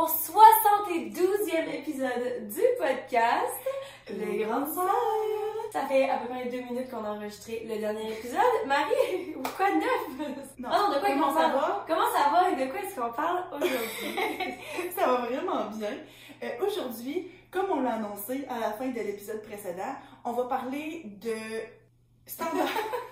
72e épisode du podcast Les Grandes Sœurs. Ça fait à peu près 2 minutes qu'on a enregistré le dernier épisode. Marie, quoi de neuf? Non, de quoi comment ça va? Comment ça va et de quoi est-ce qu'on parle aujourd'hui? Ça va vraiment bien. Aujourd'hui, comme on l'a annoncé à la fin de l'épisode précédent, on va parler de standards.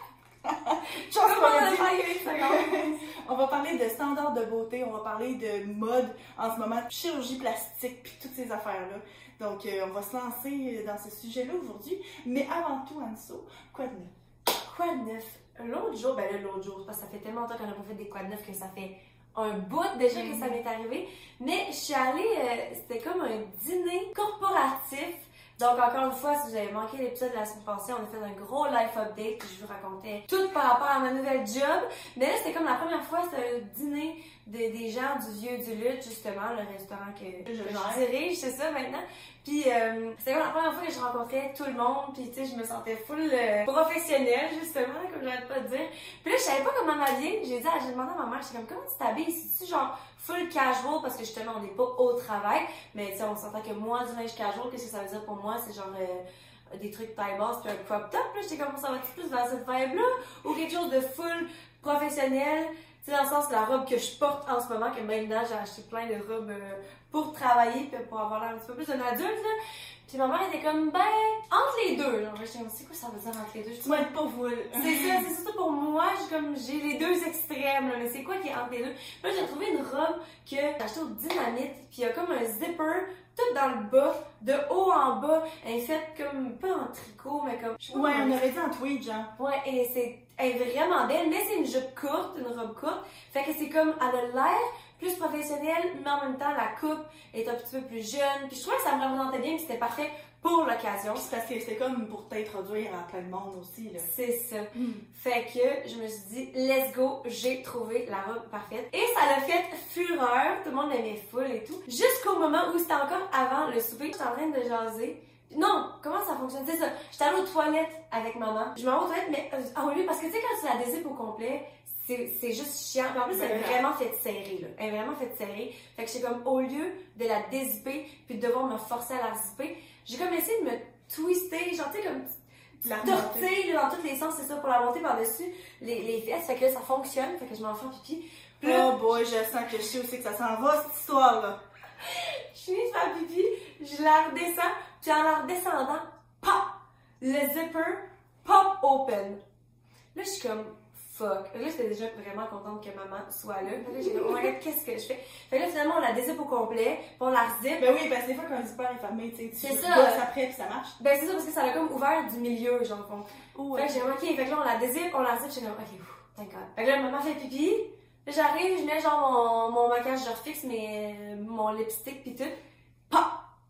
On va parler de standards de beauté, on va parler de mode en ce moment, chirurgie plastique, puis toutes ces affaires-là. Donc, on va se lancer dans ce sujet-là aujourd'hui. Mais avant tout, Anso, quoi de neuf? Quoi de neuf? L'autre jour, parce que ça fait tellement longtemps qu'on n'a pas fait des quoi de neuf que ça fait un bout déjà que ça m'est arrivé. Mais je suis allée, c'était comme un dîner corporatif. Donc, encore une fois, si vous avez manqué l'épisode de la semaine passée, on a fait un gros life update puis je vous racontais tout par rapport à ma nouvelle job. Mais là, c'était comme la première fois, c'était un dîner des gens du Vieux du Lutte, justement, le restaurant que je dirige, c'est ça maintenant. Puis, c'était comme la première fois que je rencontrais tout le monde, puis tu sais, je me sentais full professionnelle, justement, comme j'arrête pas de dire. Puis là, je savais pas comment m'habiller. J'ai demandé à ma mère, j'étais comme, comment tu t'habilles? C'est-tu genre full casual? Parce que justement, on n'est pas au travail, mais tu sais, on s'entend que moi, du linge casual, qu'est-ce que ça veut dire pour moi? C'est genre des trucs taille basse puis un crop top. Là, j'étais comme, ça va être plus vers cette vibe-là? Ou quelque chose de full professionnel? Tu sais, dans le sens de la robe que je porte en ce moment, que maintenant, j'ai acheté plein de robes pour travailler puis pour avoir l'air un petit peu plus d'un adulte, là. Puis ma mère était comme, ben, entre les deux. Genre, j'étais comme, c'est quoi ça veut dire entre les deux? Tu vas être pas full. C'est ça, c'est surtout pour moi, j'ai les deux extrêmes, là, mais c'est quoi qui est entre les deux? Là, j'ai trouvé une robe que j'ai achetée au Dynamite, puis il y a comme un zipper, tout dans le bas, de haut en bas, elle est faite comme, pas en tricot, mais comme... Ouais, on aurait dit en tweed, genre. Ouais, et elle est vraiment belle, mais c'est une jupe courte, une robe courte, fait que c'est comme, elle a l'air plus professionnelle, mais en même temps, la coupe est un petit peu plus jeune, puis je trouvais que ça me représentait bien, puis c'était parfait pour l'occasion. C'est parce que c'était comme pour t'introduire à plein de monde aussi, là. C'est ça. Fait que je me suis dit, let's go, j'ai trouvé la robe parfaite. Et ça l'a fait fureur, tout le monde l'aimait full et tout. Jusqu'au moment où c'était encore avant le souper, j'étais en train de jaser. Non, comment ça fonctionne? C'est ça. J'étais allée aux toilettes avec maman. Je m'en vais aux toilettes, mais au lieu, parce que tu sais, quand tu la dézippes au complet, c'est juste chiant. Puis en plus, elle est vraiment faite serrée, là. Elle est vraiment faite serrée. Fait que j'ai comme, au lieu de la dézipper puis de devoir me forcer à la zipper, j'ai comme essayé de me twister, genre, tu sais, comme la tortiller dans tous les sens, c'est ça, pour la monter par-dessus les fesses. Fait que là, ça fonctionne. Fait que je m'en fais pipi. Puis là, oh boy, je sens que je sais aussi que ça s'en va, cette histoire-là. Je finis de faire pipi, je la redescends, puis en la redescendant, pop! Le zipper pop open. Là, je suis comme, fuck. Là, j'étais déjà vraiment contente que maman soit là. Là, j'ai dit, oh my god, qu'est-ce que je fais? Fait que là, finalement, on la dézippe au complet, puis on la rezippe. Ben oui, parce que des fois, quand un zipper est fermé, tu sais, tu ça. bosses après, puis ça marche. Ben c'est ça, parce que ça l'a comme ouvert du milieu, genre, fond. Ouais. Fait que j'ai comme, ok, fait que là, on la dézippe, on la rezippe, j'étais comme, ok, thank God. Fait que là, maman fait pipi. Là, j'arrive, je mets genre mon maquillage, je refixe mon lipstick, pis tout. Pop!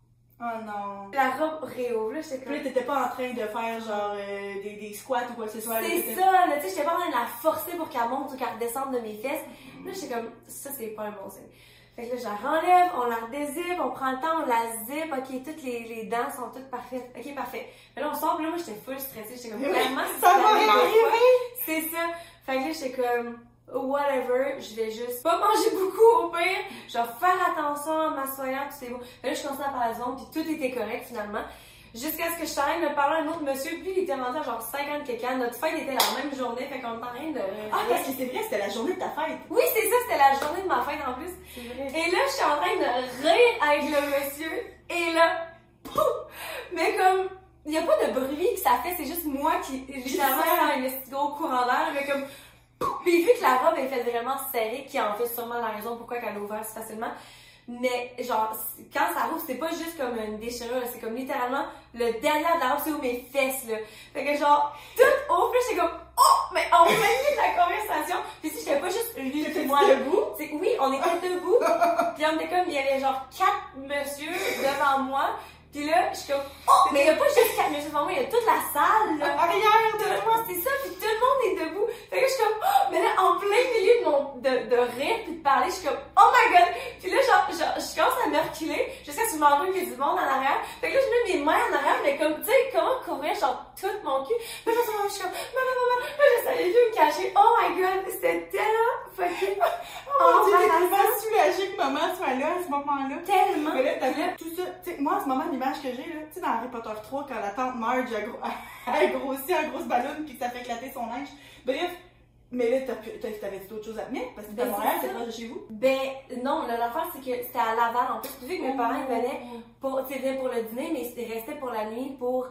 Oh non. La robe réouvre, là, j'étais comme... Puis là, t'étais pas en train de faire genre des squats ou quoi que ce soit. C'est ça, là, tu sais, j'étais pas en train de la forcer pour qu'elle monte ou qu'elle redescende de mes fesses. Là, j'étais comme, ça, c'est pas un bon signe. Fait que là, je la renlève, on la redézippe, on prend le temps, on la zippe, ok, toutes les dents sont toutes parfaites. Ok, parfait. Mais là, on sort, puis là, moi, j'étais full stressée, j'étais comme, vraiment, ça va arriver! C'est ça. Fait que là, j'étais comme, whatever, je vais juste pas manger beaucoup au pire, je vais faire attention en m'assoyant, tout c'est beau. Fait que là, je continue à parler à la puis tout était correct finalement. Jusqu'à ce que je suis en train de parler à un autre monsieur, puis il était rendu à genre 50 quelqu'un. Notre fête était la même journée, fait qu'on était en train de... Ah, parce que c'est vrai, c'était la journée de ta fête. Oui, c'est ça, c'était la journée de ma fête en plus. C'est vrai. Et là, je suis en train de rire avec le monsieur, et là, pouf! Mais comme, il n'y a pas de bruit que ça fait, c'est juste moi qui, littéralement, fais un petit gros courant d'air, mais comme... Puis vu que la robe est faite vraiment serrée, qui en fait sûrement la raison pourquoi elle a ouvert si facilement, mais genre, quand ça rouvre, c'est pas juste comme une déchirure, c'est comme littéralement le derrière de la robe, c'est où mes fesses, là. Fait que genre, tout ouvre, là, j'étais comme, oh! Mais on finit la conversation! Puis si j'étais pas juste lui et moi debout? Oui, on était debout, puis on était comme, il y avait genre 4 monsieur devant moi, pis là, je suis comme, oh! Mais il y a pas juste 4 monsieur devant moi, il y a toute la salle, là. Arrière de moi! C'est ça, pis tout le monde est debout. Fait que je suis comme, oh! Mais là, en plein milieu de rire pis de parler, je suis comme, oh my god! Pis là, genre, je commence à me reculer jusqu'à ce que je m'en rends qu'il y a du monde en arrière. Fait que là, je mets mes mains en arrière, mais comme, tu sais, comment couvrir, genre, tout mon cul. Puis là, je suis comme, maman, je savais plus me cacher. Oh my god, c'était tellement fucking Oh mon dieu, j'étais tellement soulagée que maman soit là à ce moment-là. affaires-là. Tellement! Mais là, t'as vu tout ça. Tu sais, moi, en ce moment, l'image que j'ai, là, tu sais, dans Harry Potter 3, quand la tante Marge a grossi un gros ballon puis que ça fait éclater son linge. Bref, mais là, t'avais-tu d'autres choses à tenir? Parce que t'es à Montréal, c'est proche de chez vous? Ben, non, l'affaire, c'est que c'était à Laval, en plus. Vu que mes parents, ils venaient pour le dîner, mais ils restaient pour la nuit pour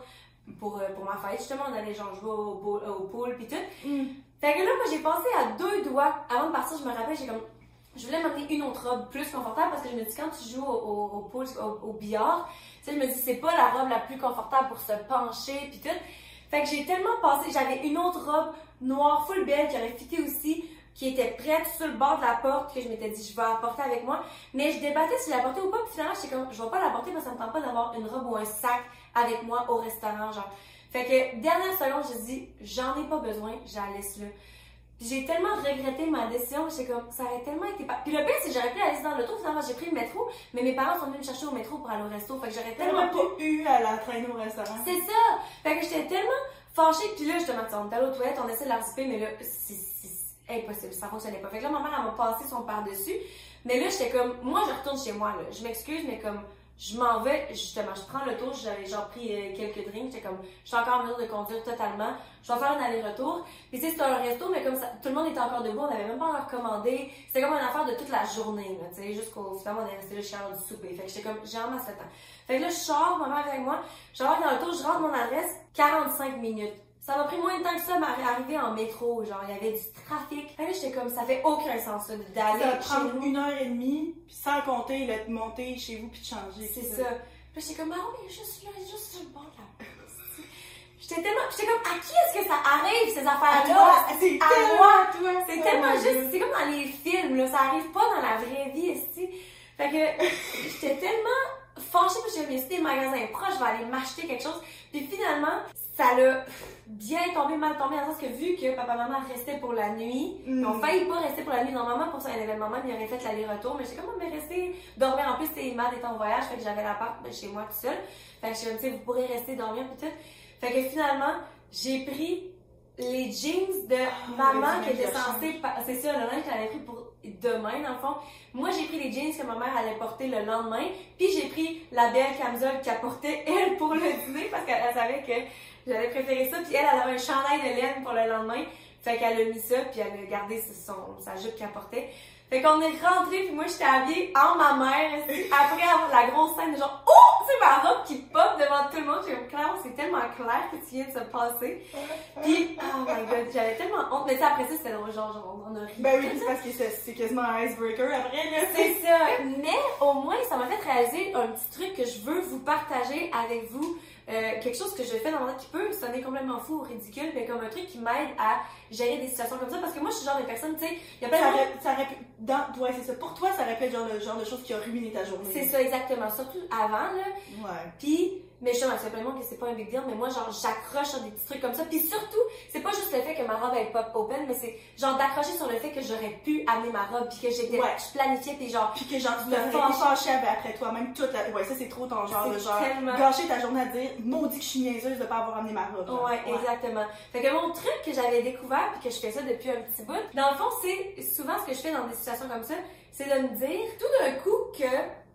ma fête. Justement, on allait genre jouer au pool pis tout. Fait que là, moi, j'ai passé à 2 doigts. Avant de partir, je me rappelle, je voulais m'amener une autre robe plus confortable parce que je me dis, quand tu joues au pool, au billard, tu sais, je me dis, c'est pas la robe la plus confortable pour se pencher pis tout. Fait que j'ai tellement passé, j'avais une autre robe noire full belle qui aurait fité aussi, qui était prête sur le bord de la porte, que je m'étais dit, je vais la porter avec moi. Mais je débattais si je la portais ou pas, puis finalement, j'étais comme, je vais pas la porter parce que ça me tente pas d'avoir une robe ou un sac avec moi au restaurant, genre. Fait que, dernière seconde, je dis, j'en ai pas besoin, je la laisse là. Puis j'ai tellement regretté ma décision, j'étais comme, ça aurait tellement été pas. Puis le pire, c'est que j'aurais pu aller dans l'auto, finalement, j'ai pris le métro, mais mes parents sont venus me chercher au métro pour aller au resto, fait que j'aurais tellement pas eu à la traîner au restaurant. C'est ça! Fait que j'étais tellement fâchée, puis là, justement, on était allé aux toilettes, on essaie de la zipper, mais là, c'est impossible, ça fonctionnait pas. Fait que là, ma mère, elle m'a passé son par-dessus, mais là, j'étais comme, moi, je retourne chez moi, là. Je m'excuse, mais comme, je m'en vais, justement, je prends le tour, j'avais genre pris quelques drinks, j'étais comme, je suis encore en mesure de conduire totalement, je vais faire un aller-retour. Puis tu sais, c'était un resto, mais comme ça, tout le monde était encore debout, on n'avait même pas encore commandé, c'était comme une affaire de toute la journée, là, tu sais, jusqu'au, finalement, on est resté là chez l'heure du souper. Fait que j'étais comme, j'ai vraiment 7 ans. Fait que là, je sors, ma mère avec moi, je rentre dans le tour, je rentre mon adresse, 45 minutes. Ça m'a pris moins de temps que ça d'arriver en métro, genre, il y avait du trafic. Fait que là, j'étais comme, ça fait aucun sens, ça, d'aller ça va chez prendre nous. 1h30, puis sans compter le monter chez vous puis de changer. C'est ça. Puis j'étais comme, ah oui, juste là, juste sur le bord de la piste. J'étais comme, à qui est-ce que ça arrive, ces affaires-là? C'est à tellement moi. toi. C'est tellement juste, c'est comme dans les films, là, ça arrive pas dans la vraie vie, esti. Fait que, j'étais tellement fâchée parce que je me suis dit, des magasins proches, je vais aller m'acheter quelque chose. Puis finalement, ça l'a bien tombé, mal tombé, dans le sens que vu que papa-maman restait pour la nuit, on failli pas rester pour la nuit. Normalement, pour ça, un événement, même, il aurait fait l'aller-retour, mais j'étais comme, mais rester, dormir. En plus, c'était Matt était en voyage, fait que j'avais l'appart chez moi tout seul. Fait que je me disais, vous pourrez rester dormir, peut-être. Fait que finalement, j'ai pris les jeans de maman qui était censée, c'est ça, le linge qu'elle avait pris pour demain, dans le fond. Moi, j'ai pris les jeans que ma mère allait porter le lendemain, puis j'ai pris la belle camisole qu'elle portait, elle, pour le dîner, parce qu'elle savait que j'avais préféré ça, puis elle avait un chandail de laine pour le lendemain. Fait qu'elle a mis ça, puis elle a gardé sa jupe qu'elle portait. Fait qu'on est rentrés, puis moi j'étais habillée en ma mère, après avoir la grosse scène de genre, oh! C'est ma robe qui pop devant tout le monde. J'ai comme, clairement, c'est tellement clair que tu viens de se passer. Puis, oh my god, j'avais tellement honte. Mais tu sais, après ça, c'était drôle, genre, on a ri. Ben oui, c'est parce que c'est quasiment un icebreaker après, là. C'est ça. Mais au moins, ça m'a fait réaliser un petit truc que je veux vous partager avec vous. Quelque chose que je fais dans mon temps qui peut sonner complètement fou ou ridicule, mais comme un truc qui m'aide à gérer des situations comme ça, parce que moi je suis le genre de personne, tu sais, il y a plein de ça aurait pu, ouais, c'est ça. Pour toi, ça aurait pu être le genre de choses qui a ruiné ta journée. C'est ça, exactement. Surtout avant, là. Ouais. Puis, mais justement, c'est plein de monde que c'est pas un big deal, mais moi, genre, j'accroche sur des petits trucs comme ça. Puis surtout, c'est pas juste le fait que ma robe elle pop open, mais c'est genre d'accrocher sur le fait que j'aurais pu amener ma robe, puis que je planifiais, puis genre. Puis que genre, tu te fâchais après toi-même toute la. Ouais, ça c'est trop ton genre de genre. Tellement... Gâcher ta journée à dire, maudit que je suis niaiseuse de pas avoir amené ma robe. Genre. Ouais, exactement. Fait que mon truc que j'avais découvert, puis que je fais ça depuis un petit bout, dans le fond, c'est souvent ce que je fais dans des situations comme ça, c'est de me dire tout d'un coup que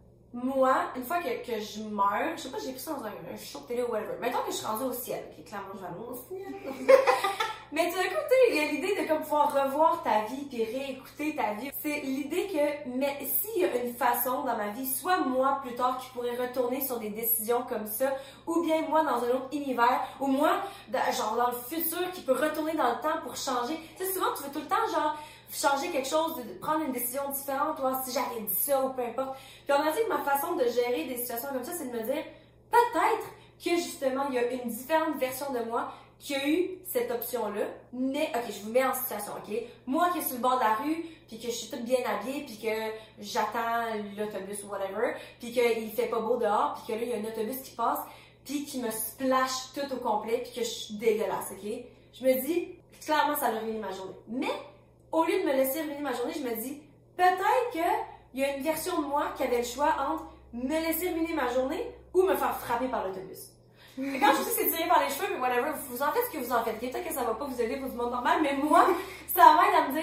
moi, une fois que je meurs, je sais pas, j'ai pris ça dans un show de télé ou whatever. Mettons que je suis rendue au ciel, qui est clairement je vais aller au ciel. Mais tout d'un coup, il y a l'idée de comme pouvoir revoir ta vie puis réécouter ta vie. C'est l'idée que, mais s'il y a une façon dans ma vie, soit moi plus tard qui pourrais retourner sur des décisions comme ça, ou bien moi dans un autre univers, ou moi, genre dans le futur, qui peut retourner dans le temps pour changer. Tu sais, souvent tu veux tout le temps genre changer quelque chose, de prendre une décision différente, ou si j'avais dit ça ou peu importe. Puis on a dit que ma façon de gérer des situations comme ça, c'est de me dire peut-être que justement il y a une différente version de moi qui a eu cette option-là, mais ok, je vous mets en situation, ok? Moi qui suis sur le bord de la rue, puis que je suis toute bien habillée, puis que j'attends l'autobus ou whatever, puis qu'il fait pas beau dehors, puis que là il y a un autobus qui passe, puis qui me splash tout au complet, puis que je suis dégueulasse, ok? Je me dis, clairement ça a ruiné ma journée. Mais au lieu de me laisser ruiner ma journée, je me dis, peut-être qu'il y a une version de moi qui avait le choix entre me laisser ruiner ma journée ou me faire frapper par l'autobus. Et quand je vous dis c'est tiré par les cheveux, mais whatever, vous en faites ce que vous en faites. Peut-être que ça va pas vous aider pour du monde normal, mais moi, ça m'aide à me dire,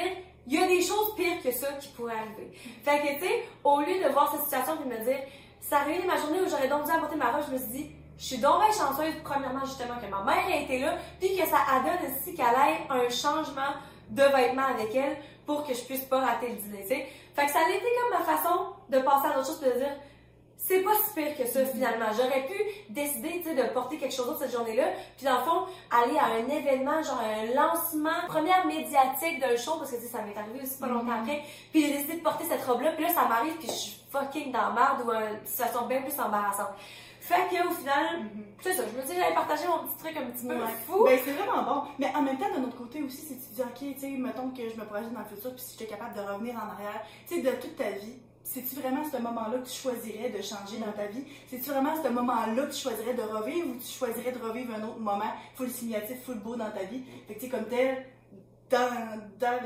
il y a des choses pires que ça qui pourraient arriver. Fait que, tu sais, au lieu de voir cette situation et de me dire, ça a ruiné ma journée où j'aurais donc dû apporter ma robe, je me suis dit, je suis donc bien chanceuse, premièrement, justement, que ma mère ait été là, puis que ça adonne aussi qu'elle ait un changement de vêtements avec elle pour que je puisse pas rater le dîner, tu sais. Fait que ça a été comme ma façon de passer à d'autres choses et de dire, c'est pas si pire que ça, finalement. J'aurais pu décider, tu sais, de porter quelque chose d'autre cette journée-là, puis dans le fond, aller à un événement, genre un lancement, première médiatique d'un show, parce que, tu sais, ça m'est arrivé aussi pas longtemps après, puis j'ai décidé de porter cette robe-là, puis là, ça m'arrive, puis je suis fucking dans la merde ou une situation bien plus embarrassante. Fait qu'au final, c'est ça, je me dis, j'allais partager mon petit truc un petit peu fou. Ben, c'est vraiment bon. Mais en même temps, d'un autre côté aussi, si tu dis, ok, tu sais, mettons que je me projette dans le futur, puis si j'étais capable de revenir en arrière, tu sais, de toute ta vie, c'est-tu vraiment ce moment-là que tu choisirais de changer dans ta vie? C'est-tu vraiment ce moment-là que tu choisirais de revivre ou tu choisirais de revivre un autre moment full significatif, full beau dans ta vie? Fait que, tu sais, comme tel, dans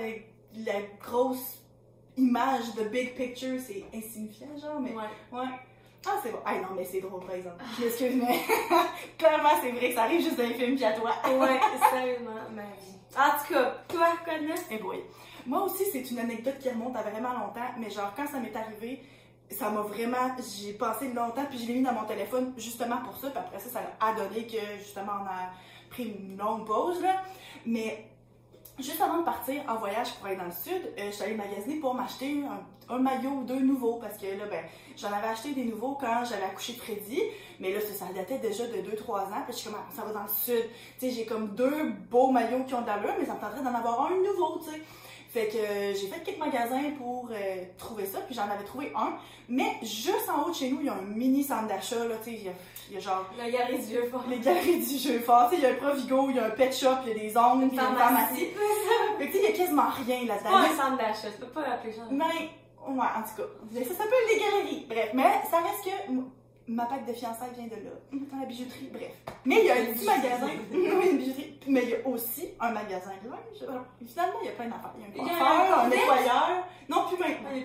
la grosse image de big picture, c'est insignifiant, genre, mais. Ouais. Ah, c'est bon. Ah, non, mais c'est drôle, par exemple. Je m'excuse, mais clairement, c'est vrai que ça arrive juste dans les films, puis à toi. Ouais, sérieusement, ma vie. En tout cas, toi, quoi de neuf? Eh boy. Moi aussi, c'est une anecdote qui remonte à vraiment longtemps, mais genre, quand ça m'est arrivé, ça m'a vraiment. J'ai passé longtemps, puis je l'ai mis dans mon téléphone justement pour ça, puis après ça, ça a donné que justement, on a pris une longue pause, là. Mais. Juste avant de partir en voyage pour aller dans le sud, je suis allée magasiner pour m'acheter un maillot ou deux nouveaux parce que là, ben, j'en avais acheté des nouveaux quand j'avais accouché de Freddy, mais là, ça datait déjà de 2-3 ans, puis je suis comme, ça va dans le sud. Tu sais, j'ai comme 2 beaux maillots qui ont de l'allure, mais ça me tenterait d'en avoir un nouveau, tu sais. Fait que j'ai fait quelques magasins pour trouver ça, puis j'en avais trouvé un. Mais juste en haut de chez nous, il y a un mini centre d'achat, là, tu sais, il y a genre... La galerie du jeu fort. Les galeries du jeu fort, tu sais, il y a un Provigo, il y a un pet shop, il y a des ongles, puis il y a une pharmacie. Fait que tu sais, il y a quasiment rien là-dedans. C'est pas un centre d'achat, tu peux pas appeler ça. Mais, ouais, en tout cas, ça s'appelle des galeries. Bref, mais ça reste que... Ma patte de fiançailles vient de là, dans la bijouterie, bref. Mais il y a un petit magasin, une bijouterie, mais il y a aussi un magasin de linge. Finalement, il y a plein d'affaires. Il y a un coiffeur, un nettoyeur. Non, plus maintenant. Il y a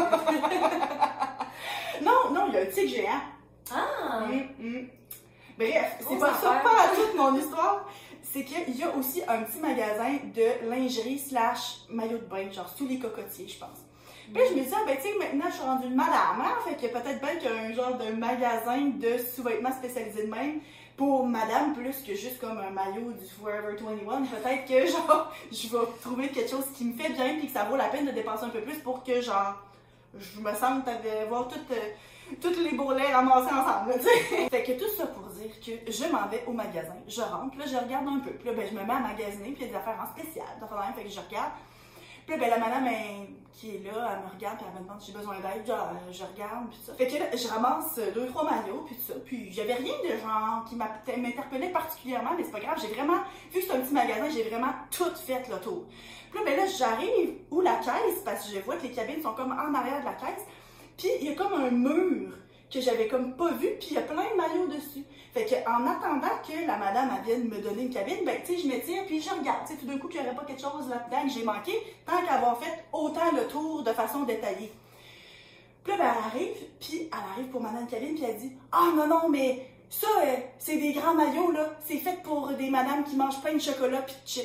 plus non, il y a un tigre géant. Ah! Bref, c'est pas ça, pas toute mon histoire. C'est qu'il y a aussi un petit magasin de lingerie / maillot de bain, genre sous les cocotiers, je pense. Puis je me disais, ben tu sais, maintenant je suis rendue une madame, hein? Fait que peut-être bien qu'il y a un genre de magasin de sous-vêtements spécialisé de même pour madame plus que juste comme un maillot du Forever 21. Peut-être que genre, je vais trouver quelque chose qui me fait bien puis que ça vaut la peine de dépenser un peu plus pour que genre, je me sente avoir toutes les bourrelets ramassés ensemble, tu sais. Fait que tout ça pour dire que je m'en vais au magasin, je rentre, là je regarde un peu, puis là ben je me mets à magasiner, puis il y a des affaires en spécial, fait que je regarde. Puis là, ben, la madame qui est là, elle me regarde, puis elle me demande si j'ai besoin d'aide, genre, je regarde, puis tout ça. Fait que là, je ramasse 2-3 maillots, puis tout ça. Puis j'avais rien de genre qui m'interpellait particulièrement, mais c'est pas grave, j'ai vraiment, vu que c'est un petit magasin, j'ai vraiment tout fait le tour. Puis là, ben là, j'arrive où la caisse, parce que je vois que les cabines sont comme en arrière de la caisse, puis il y a comme un mur que j'avais comme pas vu, puis il y a plein de maillots dessus. Fait que en attendant que la madame vienne me donner une cabine, ben tu sais, je m'étire puis je regarde, tu sais, tout d'un coup qu'il n'y aurait pas quelque chose là-dedans que j'ai manqué, tant qu'avoir fait autant le tour de façon détaillée. Puis là, ben elle arrive pour m'amener une cabine, puis elle dit « Ah non, mais ça, c'est des grands maillots, là, c'est fait pour des madames qui mangent plein de chocolat puis de chips. »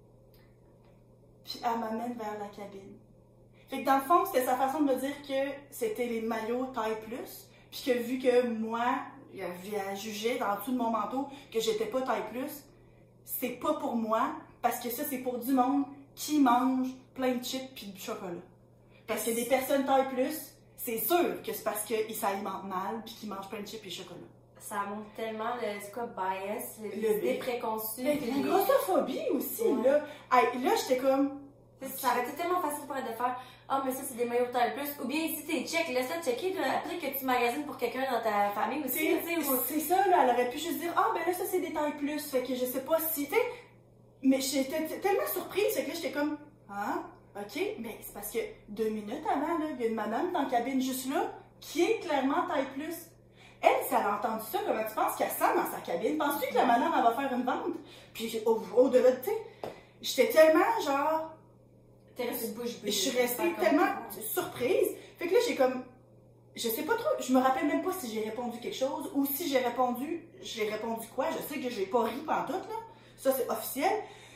Puis elle m'amène vers la cabine. Fait que dans le fond, c'était sa façon de me dire que c'était les maillots taille plus, puis que vu que moi, elle jugeait dans dessous de mon manteau que j'étais pas taille plus, c'est pas pour moi, parce que ça, c'est pour du monde qui mange plein de chips puis du chocolat. Parce que des personnes taille plus, c'est sûr que c'est parce qu'ils s'alimentent mal puis qu'ils mangent plein de chips et chocolat. Ça montre tellement le bias, les idées préconçues. La grossophobie aussi, là. Hey, là, j'étais comme... Ça aurait été tellement facile pour elle de faire « Ah, mais ça, c'est des maillots taille plus. » Ou bien, si t'es check, laisse-toi checker après que tu magasines pour quelqu'un dans ta famille aussi. C'est ça, là. Elle aurait pu juste dire « Ah, ben là, ça, c'est des tailles plus. » Fait que je sais pas si... Tu sais, mais j'étais tellement surprise, fait que là, j'étais comme « Ah, ok. » Mais c'est parce que 2 minutes avant, là, il y a une madame dans la cabine juste là qui est clairement taille plus. Elle, si elle a entendu ça, comment tu penses qu'elle sent dans sa cabine? Penses-tu que la madame, elle va faire une vente? Puis au-delà de, tu sais, j'étais tellement genre... T'es restée bouche bée. Je suis restée tellement surprise. Fait que là, j'ai comme... Je sais pas trop, je me rappelle même pas si j'ai répondu quelque chose ou si j'ai répondu quoi. Je sais que j'ai pas ri pantoute, là. Ça, c'est officiel.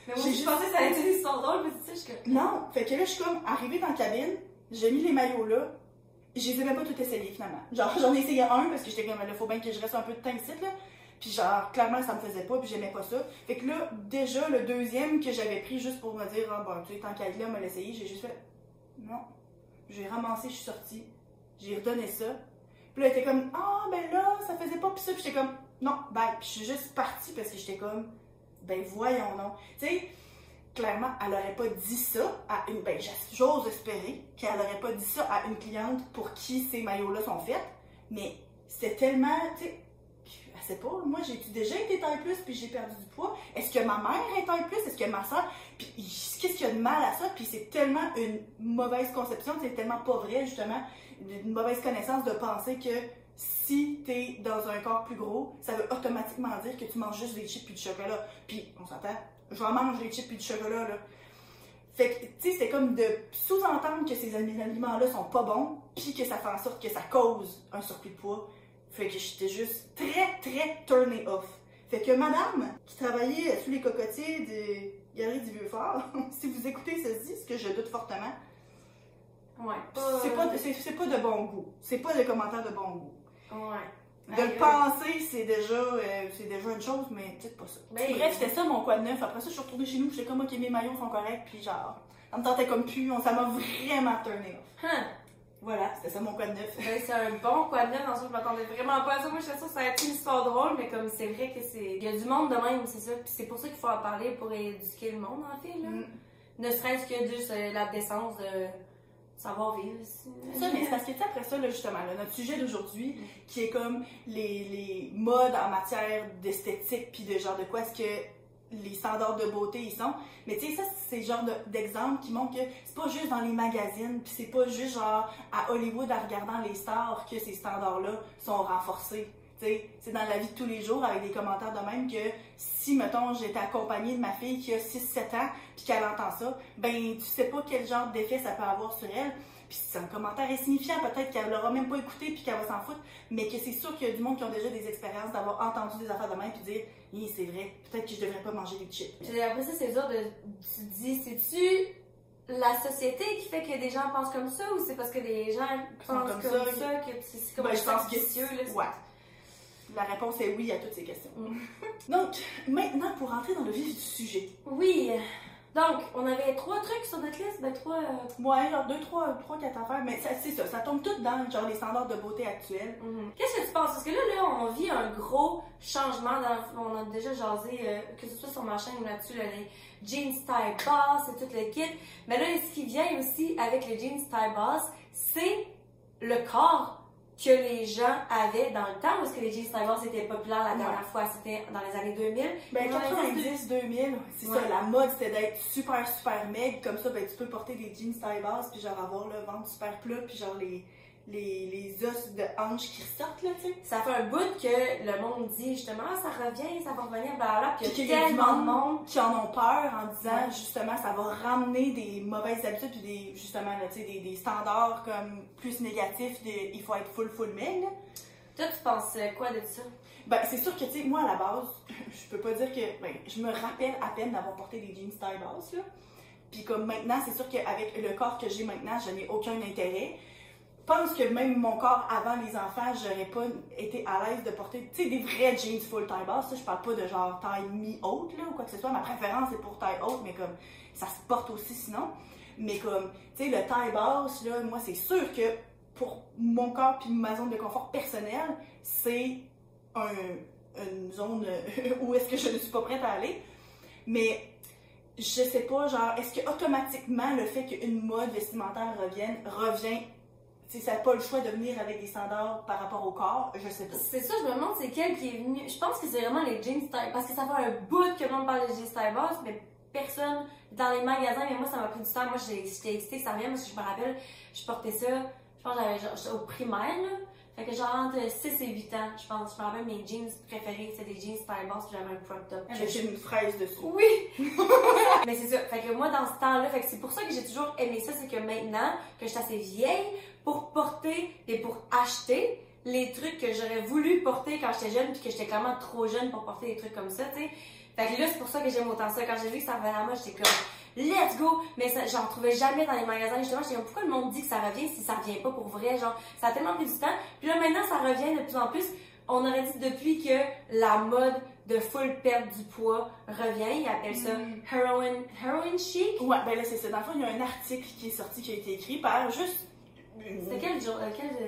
Mais moi, je pensais que ça allait être une histoire drôle, mais tu sais, je suis comme... Non, fait que là, je suis comme arrivée dans la cabine, j'ai mis les maillots là, je les ai même pas tout essayés finalement. Genre, j'en ai essayé un parce que j'étais comme, là, faut bien que je reste un peu de temps ici, là. Puis genre, clairement, ça me faisait pas, puis j'aimais pas ça. Fait que là, déjà, le deuxième que j'avais pris juste pour me dire, ah bon, tu sais, tant qu'à être là, on m'a l'essayer, j'ai juste fait, non. J'ai ramassé, je suis sortie, j'ai redonné ça. Puis là, elle était comme, ah ben là, ça faisait pas, puis ça, puis j'étais comme, non, bye. Puis je suis juste partie parce que j'étais comme, ben voyons non. Tu sais, clairement, elle aurait pas dit ça à une, ben j'ose espérer qu'elle aurait pas dit ça à une cliente pour qui ces maillots-là sont faits, mais c'était tellement, tu sais, je sais pas, moi j'ai déjà été taille plus puis j'ai perdu du poids. Est-ce que ma mère est taille plus? Est-ce que ma soeur? Puis qu'est-ce qu'il y a de mal à ça? Puis c'est tellement une mauvaise conception, c'est tellement pas vrai justement, une mauvaise connaissance de penser que si t'es dans un corps plus gros, ça veut automatiquement dire que tu manges juste des chips puis du chocolat. Puis on s'entend, je mange des chips puis du chocolat là. Fait que, tu sais, c'est comme de sous-entendre que ces aliments-là sont pas bons, puis que ça fait en sorte que ça cause un surplus de poids. Fait que j'étais juste très, très turné off. Fait que madame, qui travaillait sous les cocotiers de Galerie du Vieux-Fort, si vous écoutez ceci, ce que je doute fortement, ouais, c'est pas de bon goût. C'est pas des commentaires de bon goût. Ouais. De le penser, c'est déjà une chose, mais dites pas ça. Mais bref, c'était ça mon quoi de neuf. Après ça, je suis retournée chez nous, j'étais comme, ok, mes maillots sont corrects, puis genre, ça me tentait comme plus, ça m'a vraiment turné off. Voilà, c'était ça mon quoi de neuf. Ben, c'est un bon quoi de neuf, dans ce que je m'attendais vraiment pas à ça. Moi, je suis sûre que ça va être une histoire drôle, mais comme c'est vrai que c'est. Il y a du monde de même, c'est ça. Puis c'est pour ça qu'il faut en parler pour éduquer le monde, en fait, là. Ne serait-ce que juste la décence de savoir vivre aussi. Ça, mais c'est parce que, tu sais, après ça, là, justement, là, notre sujet d'aujourd'hui, qui est comme les modes en matière d'esthétique, puis de genre de quoi est-ce que les standards de beauté ils sont. Mais tu sais, ça, c'est le genre d'exemple qui montre que c'est pas juste dans les magazines, puis c'est pas juste genre à Hollywood, en regardant les stars, que ces standards-là sont renforcés. Tu sais, c'est dans la vie de tous les jours, avec des commentaires de même, que si, mettons, j'étais accompagnée de ma fille qui a 6-7 ans, puis qu'elle entend ça, ben, tu sais pas quel genre d'effet ça peut avoir sur elle. Puis c'est un commentaire insignifiant, peut-être qu'elle l'aura même pas écouté puis qu'elle va s'en foutre, mais que c'est sûr qu'il y a du monde qui ont déjà des expériences d'avoir entendu des affaires de même puis dire « Oui, c'est vrai, peut-être que je devrais pas manger des chips. » Puis après ça, c'est dur de... Tu te dis, c'est-tu la société qui fait que des gens pensent comme ça ou c'est parce que les gens pensent comme ça que c'est comme ben, je pense vicieux, là? Ouais. La réponse est oui à toutes ces questions. Donc, maintenant, pour entrer dans le vif du sujet. Oui. Donc, on avait 3 trucs sur notre liste, ben 3... Ouais, genre 2, 3, 4 affaires, mais c'est ça tombe tout dans genre les standards de beauté actuels. Qu'est-ce que tu penses? Parce que là, on vit un gros changement, on a déjà jasé, que ce soit sur ma chaîne ou là-dessus, là, les jeans taille basse et tout le kit. Mais là, ce qui vient aussi avec les jeans taille basse, c'est le corps que les gens avaient dans le temps, parce que les jeans taille basse étaient populaires la dernière fois, c'était dans les années 2000. Ben 90-2000, c'est ça, la mode c'était d'être super maigre, comme ça ben tu peux porter des jeans taille basse, puis genre avoir le ventre super plat, puis genre les os de hanche qui ressortent là, tu sais. Ça fait un bout que le monde dit justement, ah, ça revient, ça va revenir, blablabla, puis il y a tellement de monde qui en ont peur en disant justement ça va ramener des mauvaises habitudes puis des justement là, tu sais, des standards comme plus négatifs de il faut être full maigre. Toi, tu penses quoi de ça? Ben c'est sûr que tu sais moi à la base, je peux pas dire que ben je me rappelle à peine d'avoir porté des jeans taille basse là. Puis comme maintenant, c'est sûr qu'avec le corps que j'ai maintenant, je n'ai aucun intérêt. Je pense que même mon corps avant les enfants, j'aurais pas été à l'aise de porter, tu sais, des vrais jeans full taille basse. Ça, je parle pas de genre taille mi-haute, là, ou quoi que ce soit. Ma préférence est pour taille haute, mais comme, ça se porte aussi sinon. Mais comme, tu sais, le taille basse, là, moi, c'est sûr que pour mon corps puis ma zone de confort personnel, c'est une zone où est-ce que je ne suis pas prête à aller. Mais, je sais pas, genre, est-ce que automatiquement, le fait qu'une mode vestimentaire revient si ça n'a pas le choix de venir avec des standards par rapport au corps, je sais pas. C'est ça, je me demande c'est quel qui est venu. Je pense que c'est vraiment les jeans style, parce que ça fait un bout que le monde parle de jeans style basse, mais personne dans les magasins, mais moi ça m'a pris du temps. Moi j'étais excitée que ça revienne parce que je me rappelle, je portais ça, je pense que j'étais au primaire, là. Fait que genre entre 6 et 8 ans, je pense, je me rappelle mes jeans préférés, c'était des jeans style basse, puis j'avais un crop top. J'ai une fraise dessus. Oui! Mais c'est ça, fait que moi dans ce temps-là, fait que c'est pour ça que j'ai toujours aimé ça, c'est que maintenant, que je suis assez vieille, pour porter et pour acheter les trucs que j'aurais voulu porter quand j'étais jeune puis que j'étais clairement trop jeune pour porter des trucs comme ça, tu sais. Fait que là, c'est pour ça que j'aime autant ça. Quand j'ai vu que ça revenait à moi, j'étais comme let's go! Mais ça, j'en trouvais jamais dans les magasins. Justement, j'étais comme pourquoi le monde dit que ça revient si ça revient pas pour vrai? Genre, ça a tellement pris du temps. Puis là, maintenant, ça revient de plus en plus. On aurait dit depuis que la mode de full perdre du poids revient. Ils appellent ça heroin chic. Ouais, ben là, c'est ça. Dans le fond, il y a un article qui est sorti, qui a été écrit par juste... C'était quel jour?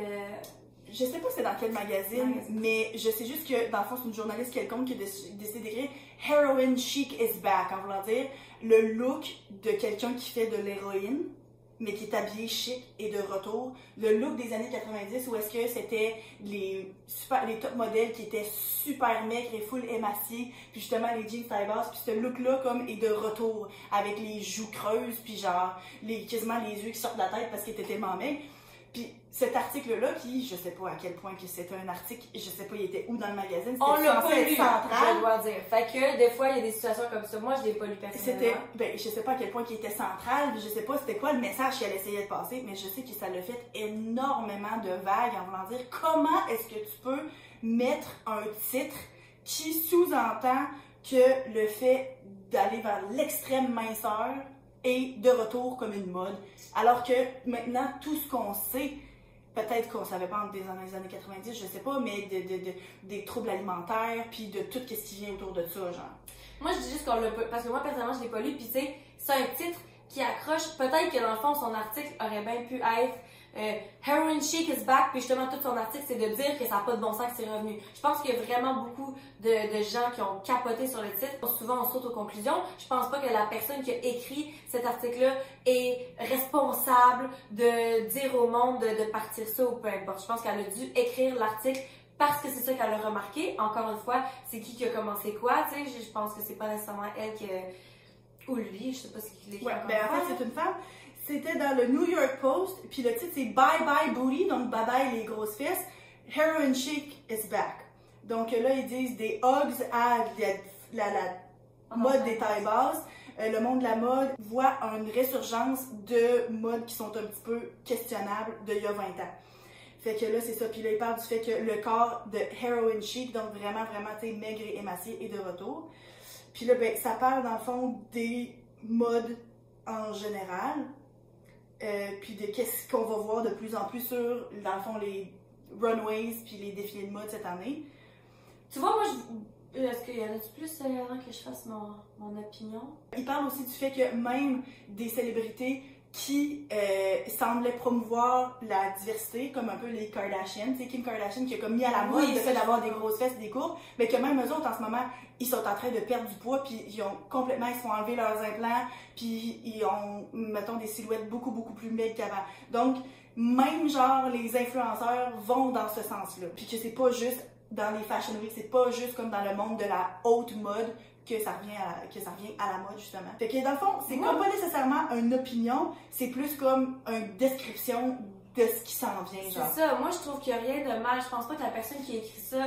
Je sais pas c'est dans quel magazine, mais je sais juste que, dans le fond, c'est une journaliste quelconque qui a décidé d'écrire « Heroin chic is back », en voulant dire le look de quelqu'un qui fait de l'héroïne, mais qui est habillé chic et de retour. Le look des années 90 où est-ce que c'était les top modèles qui étaient super maigres et full émaciés, puis justement les jeans taille basse, puis ce look-là comme est de retour, avec les joues creuses, puis genre quasiment les yeux qui sortent de la tête parce qu'ils étaient tellement maigres. Puis cet article-là, qui, je sais pas à quel point que c'était un article, je sais pas il était où dans le magazine, on l'a pas lu, central. Je dois dire. Fait que des fois, il y a des situations comme ça. Moi, je l'ai pas lu personnellement. Ben, je sais pas à quel point il était central, je sais pas c'était quoi le message qu'elle essayait de passer, mais je sais que ça l'a fait énormément de vagues en voulant dire comment est-ce que tu peux mettre un titre qui sous-entend que le fait d'aller vers l'extrême minceur et de retour comme une mode. Alors que maintenant, tout ce qu'on sait, peut-être qu'on savait pas dans les années 90, je sais pas, mais des troubles alimentaires, puis de tout ce qui vient autour de ça, genre. Moi, je dis juste qu'on l'a pas, parce que moi, personnellement, je l'ai pas lu, puis tu sais, c'est un titre qui accroche. Peut-être que dans le fond, son article aurait bien pu être Heroin chic is back, puis justement, tout son article, c'est de dire que ça n'a pas de bon sens que c'est revenu. Je pense qu'il y a vraiment beaucoup de gens qui ont capoté sur le titre. Souvent, on saute aux conclusions. Je pense pas que la personne qui a écrit cet article-là est responsable de dire au monde de partir ça ou peu importe. Je pense qu'elle a dû écrire l'article parce que c'est ça qu'elle a remarqué. Encore une fois, c'est qui a commencé quoi, tu sais. Je pense que c'est pas nécessairement elle qui ou lui, je sais pas ce qu'il écrit. Ouais, ben en fait, c'est une femme. C'était dans le New York Post, puis le titre c'est Bye Bye Booty, donc bye bye les grosses fesses. Heroin chic is back. Donc là, ils disent des hugs à la mode des tailles basses. Le monde de la mode voit une résurgence de modes qui sont un petit peu questionnables d'il y a 20 ans. Fait que là, c'est ça. Puis là, il parle du fait que le corps de heroin chic, donc vraiment, tu sais, maigre et émacié, est de retour. Puis là, ben, ça parle dans le fond des modes en général. Puis de qu'est-ce qu'on va voir de plus en plus sur, dans le fond, les runways puis les défilés de mode cette année. Tu vois, moi, est-ce qu'il y en a plus avant que je fasse mon opinion? Il parle aussi du fait que même des célébrités qui semblaient promouvoir la diversité, comme un peu les Kardashians, c'est Kim Kardashian qui a comme mis à la mode le fait d'avoir des grosses fesses, des courbes, mais que même eux autres en ce moment, ils sont en train de perdre du poids, puis ils se font enlever leurs implants, puis ils ont, mettons, des silhouettes beaucoup plus maigres qu'avant. Donc, même genre, les influenceurs vont dans ce sens-là, puis que c'est pas juste dans les fashion week, c'est pas juste comme dans le monde de la haute mode, que ça revient à la mode, justement. Fait que dans le fond, c'est comme pas nécessairement une opinion, c'est plus comme une description de ce qui s'en vient, genre. C'est ça. Moi, je trouve qu'il n'y a rien de mal. Je pense pas que la personne qui a écrit ça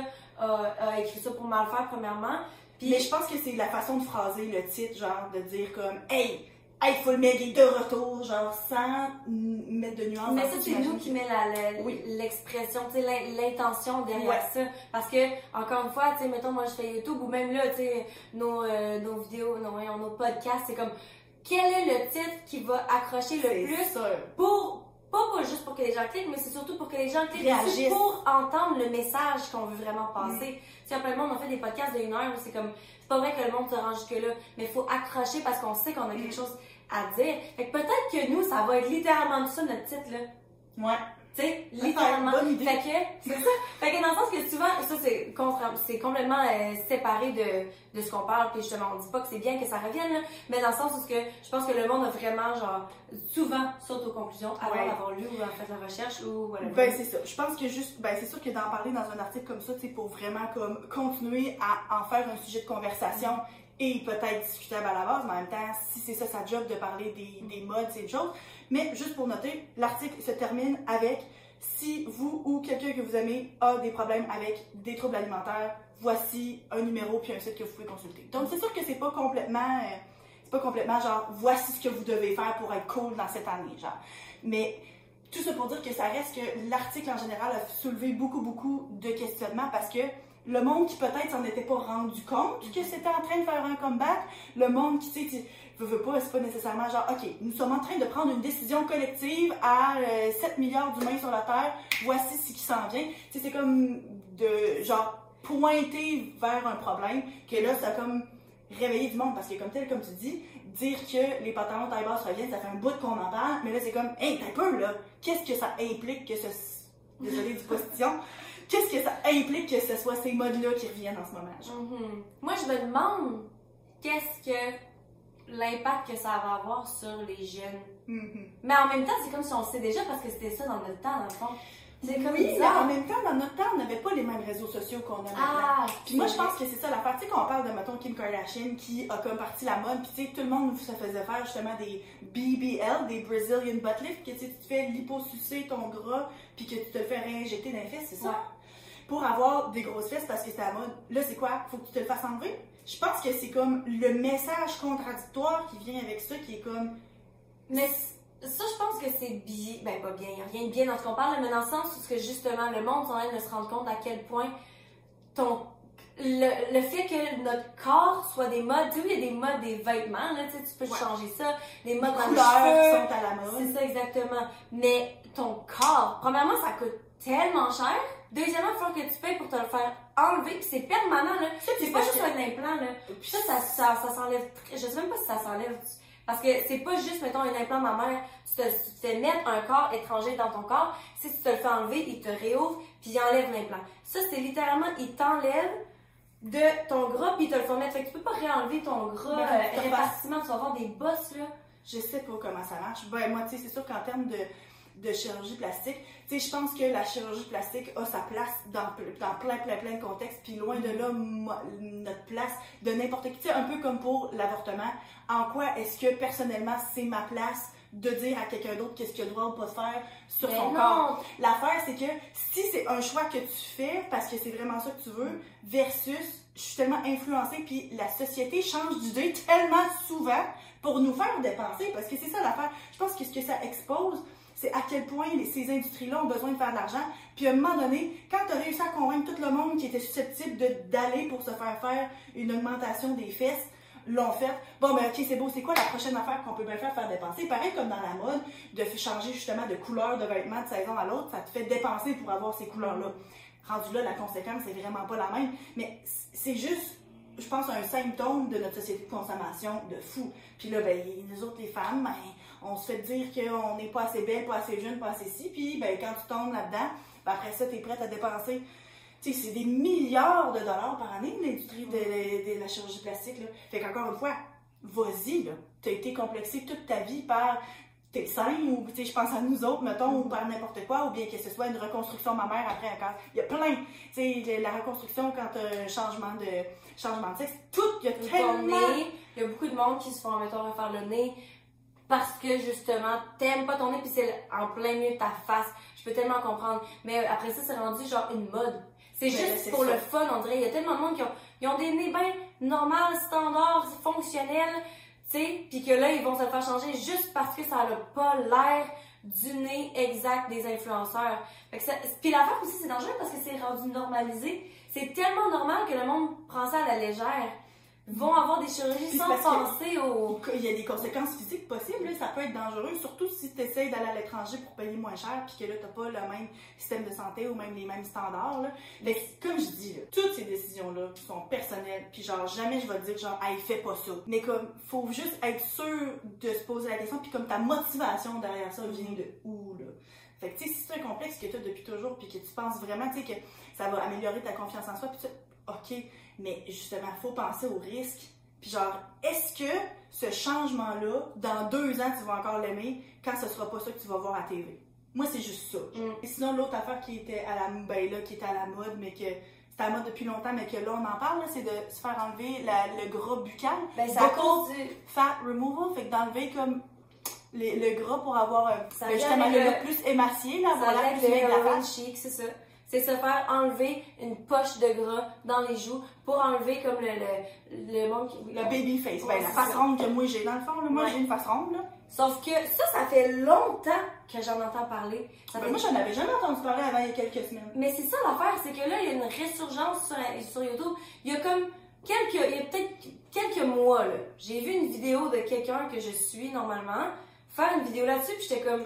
a écrit ça pour mal faire, premièrement. Puis... Mais je pense que c'est la façon de phraser le titre, genre, de dire comme « Hey, full maigre de retour », genre, sans mettre de nuances. Mais ça, c'est nous qui met l'expression, tu sais, l'intention derrière ça. Parce que, encore une fois, tu sais, mettons, moi, je fais YouTube, ou même là, tu sais, nos vidéos, nos podcasts, c'est comme, quel est le titre qui va accrocher le plus pour... Pas juste pour que les gens cliquent, mais c'est surtout pour que les gens cliquent aussi pour entendre le message qu'on veut vraiment passer. Tu sais, plein de monde, on fait des podcasts de 1 heure où c'est comme, c'est pas vrai que le monde se rend jusque-là, mais il faut accrocher parce qu'on sait qu'on a quelque chose à dire. Fait que peut-être que nous, ça va être littéralement ça notre titre, là. Ouais. Tu sais, littéralement. Bonne idée. Fait que, c'est ça. Fait que dans le sens que souvent, ça c'est complètement séparé de ce qu'on parle, puis justement, on dit pas que c'est bien que ça revienne, là, mais dans le sens où je pense que le monde a vraiment, genre, souvent saute aux conclusions avant d'avoir lu ou fait la recherche ou voilà. Ben, c'est ça. Je pense que c'est sûr que d'en parler dans un article comme ça, tu sais, pour vraiment comme continuer à en faire un sujet de conversation et peut-être discutable à la base, mais en même temps, si c'est ça sa job de parler des modes, c'est une chose. Mais juste pour noter, l'article se termine avec « Si vous ou quelqu'un que vous aimez a des problèmes avec des troubles alimentaires, voici un numéro puis un site que vous pouvez consulter. » Donc c'est sûr que c'est pas complètement genre « Voici ce que vous devez faire pour être cool dans cette année », genre. Mais tout ça pour dire que ça reste que l'article en général a soulevé beaucoup de questionnements parce que le monde qui peut-être s'en était pas rendu compte que c'était en train de faire un comeback, le monde qui, tu sais, veut pas, c'est pas nécessairement genre, OK, nous sommes en train de prendre une décision collective à 7 milliards d'humains sur la Terre, voici ce qui s'en vient. Tu sais, c'est comme de, genre, pointer vers un problème, que là, ça a comme réveillé du monde, parce que comme tu dis, dire que les pantalons taille basse reviennent, ça fait un bout qu'on en parle, mais là, c'est comme, hey, t'as peur, là, qu'est-ce que ça implique que désolé du postillon, qu'est-ce que ça implique que ce soit ces modes-là qui reviennent en ce moment? Genre? Moi, je me demande qu'est-ce que l'impact que ça va avoir sur les jeunes. Mais en même temps, c'est comme si on le sait déjà parce que c'était ça dans notre temps, dans le fond. C'est comme oui, mais en même temps, dans notre temps, on n'avait pas les mêmes réseaux sociaux qu'on a maintenant. Puis moi, je pense que c'est ça l'affaire. Tu sais, quand on parle de, mettons, Kim Kardashian qui a comme parti la mode, puis tu sais, tout le monde se faisait faire justement des BBL, des Brazilian Butt Lift, que tu te fais liposucer ton gras, puis que tu te le fais réinjecter dans les fesses, c'est ça? Ouais. Pour avoir des grosses fesses parce que c'est la mode. Là, c'est quoi? Faut que tu te le fasses enlever? Je pense que c'est comme le message contradictoire qui vient avec ça, qui est comme... Mais ça, je pense que c'est bien, ben pas bien, il n'y a rien de bien dans ce qu'on parle, mais dans le sens où que justement, le monde est en train de se rendre compte à quel point le fait que notre corps soit des modes, tu sais, il y a des modes des vêtements, là, tu sais, tu peux changer ça, des modes dans les cheveux, sont à la mode. C'est ça, exactement. Mais ton corps, premièrement, ça coûte tellement cher. Deuxièmement, il faut que tu payes pour te le faire enlever, puis c'est permanent, là. C'est pas juste un implant, là. Puis ça s'enlève, je sais même pas si ça s'enlève. Parce que c'est pas juste, mettons, un implant mammaire, tu te fais mettre un corps étranger dans ton corps, si tu te le fais enlever, il te réouvre, puis il enlève l'implant. Ça, c'est littéralement, il t'enlève de ton gras, puis il te le fait mettre. Fait que tu peux pas réenlever ton gras répartiment, tu vas avoir des bosses, là. Je sais pas comment ça marche. Ben, moi, tu sais, c'est sûr qu'en termes de chirurgie plastique, tu sais, je pense que la chirurgie plastique a sa place dans plein de contextes, puis loin de là, notre place de n'importe qui. Tu sais, un peu comme pour l'avortement, en quoi est-ce que, personnellement, c'est ma place de dire à quelqu'un d'autre qu'est-ce qu'il a le droit ou pas de faire sur son corps? L'affaire, c'est que si c'est un choix que tu fais, parce que c'est vraiment ça que tu veux, versus, je suis tellement influencée, puis la société change d'idée tellement souvent pour nous faire dépenser, parce que c'est ça l'affaire. Je pense que ce que ça expose, c'est à quel point ces industries-là ont besoin de faire de l'argent. Puis à un moment donné, quand tu as réussi à convaincre tout le monde qui était susceptible d'aller pour se faire une augmentation des fesses, l'ont fait. Bon, ben ok, c'est beau, c'est quoi la prochaine affaire qu'on peut bien faire dépenser? Pareil comme dans la mode, de changer justement de couleur de vêtements de saison à l'autre, ça te fait dépenser pour avoir ces couleurs-là. Rendu là, la conséquence, c'est vraiment pas la même. Mais c'est juste, je pense, un symptôme de notre société de consommation de fou. Puis là, ben, nous autres, les femmes, ben, on se fait dire qu'on n'est pas assez belle, pas assez jeune, pas assez ci, puis ben, quand tu tombes là-dedans, ben, après ça, tu es prête à dépenser. Tu sais, c'est des milliards de dollars par année, l'industrie de la chirurgie plastique, là. Fait qu'encore une fois, vas-y, là. Tu as été complexé toute ta vie par tes seins, ou, tu sais, je pense à nous autres, mettons, ou par n'importe quoi, ou bien que ce soit une reconstruction mammaire après un cancer. Il y a plein. Tu sais, la reconstruction quand tu as un changement de sexe, tout, il y a tellement... Il y a beaucoup de monde qui se font, mettons, refaire le nez, parce que justement, t'aimes pas ton nez, puis c'est en plein milieu de ta face. Je peux tellement comprendre. Mais après ça, c'est rendu genre une mode. C'est juste pour le fun, on dirait. Il y a tellement de monde qui ont des nez bien normaux, standards, fonctionnels, tu sais, puis que là, ils vont se faire changer juste parce que ça n'a pas l'air du nez exact des influenceurs. Puis l'affaire aussi, c'est dangereux parce que c'est rendu normalisé. C'est tellement normal que le monde prend ça à la légère. Vont avoir des chirurgies sans penser au... Il y a des conséquences physiques possibles, là. Ça peut être dangereux, surtout si tu essaies d'aller à l'étranger pour payer moins cher puis que là, tu n'as pas le même système de santé ou même les mêmes standards. Là. Mais comme je dis, là, toutes ces décisions-là sont personnelles, puis genre, jamais je vais te dire genre, hey, fais pas ça. Mais comme, faut juste être sûr de se poser la question, puis comme ta motivation derrière ça vient de où, là. Fait que, tu sais, si c'est un complexe que tu as depuis toujours, puis que tu penses vraiment, tu sais, que ça va améliorer ta confiance en soi, puis OK, mais justement, il faut penser au risque. Puis genre, est-ce que ce changement-là, dans 2 ans, tu vas encore l'aimer quand ce sera pas ça que tu vas voir à TV? Moi, c'est juste ça. Et sinon, l'autre affaire qui était à la mode, mais que c'était à la mode depuis longtemps, mais que là, on en parle, là, c'est de se faire enlever le gras buccal. Ben, c'est à cause du fat removal, fait que d'enlever comme le gras pour avoir justement le look plus émacié, là, voilà, plus de la face chic, c'est ça. c'est se faire enlever une poche de gras dans les joues pour enlever comme le monde qui... Le baby face. Ouais, Ben, la face ronde que moi j'ai dans le fond, là. Moi Ouais. j'ai une face ronde, là. Sauf que ça fait longtemps que j'en entends parler. Ça Ben, fait... moi j'en avais jamais entendu parler avant il y a quelques semaines. Mais c'est ça l'affaire, c'est que là, il y a une résurgence sur YouTube. Il y a comme il y a peut-être quelques mois, là, j'ai vu une vidéo de quelqu'un que je suis normalement faire une vidéo là-dessus, puis j'étais comme,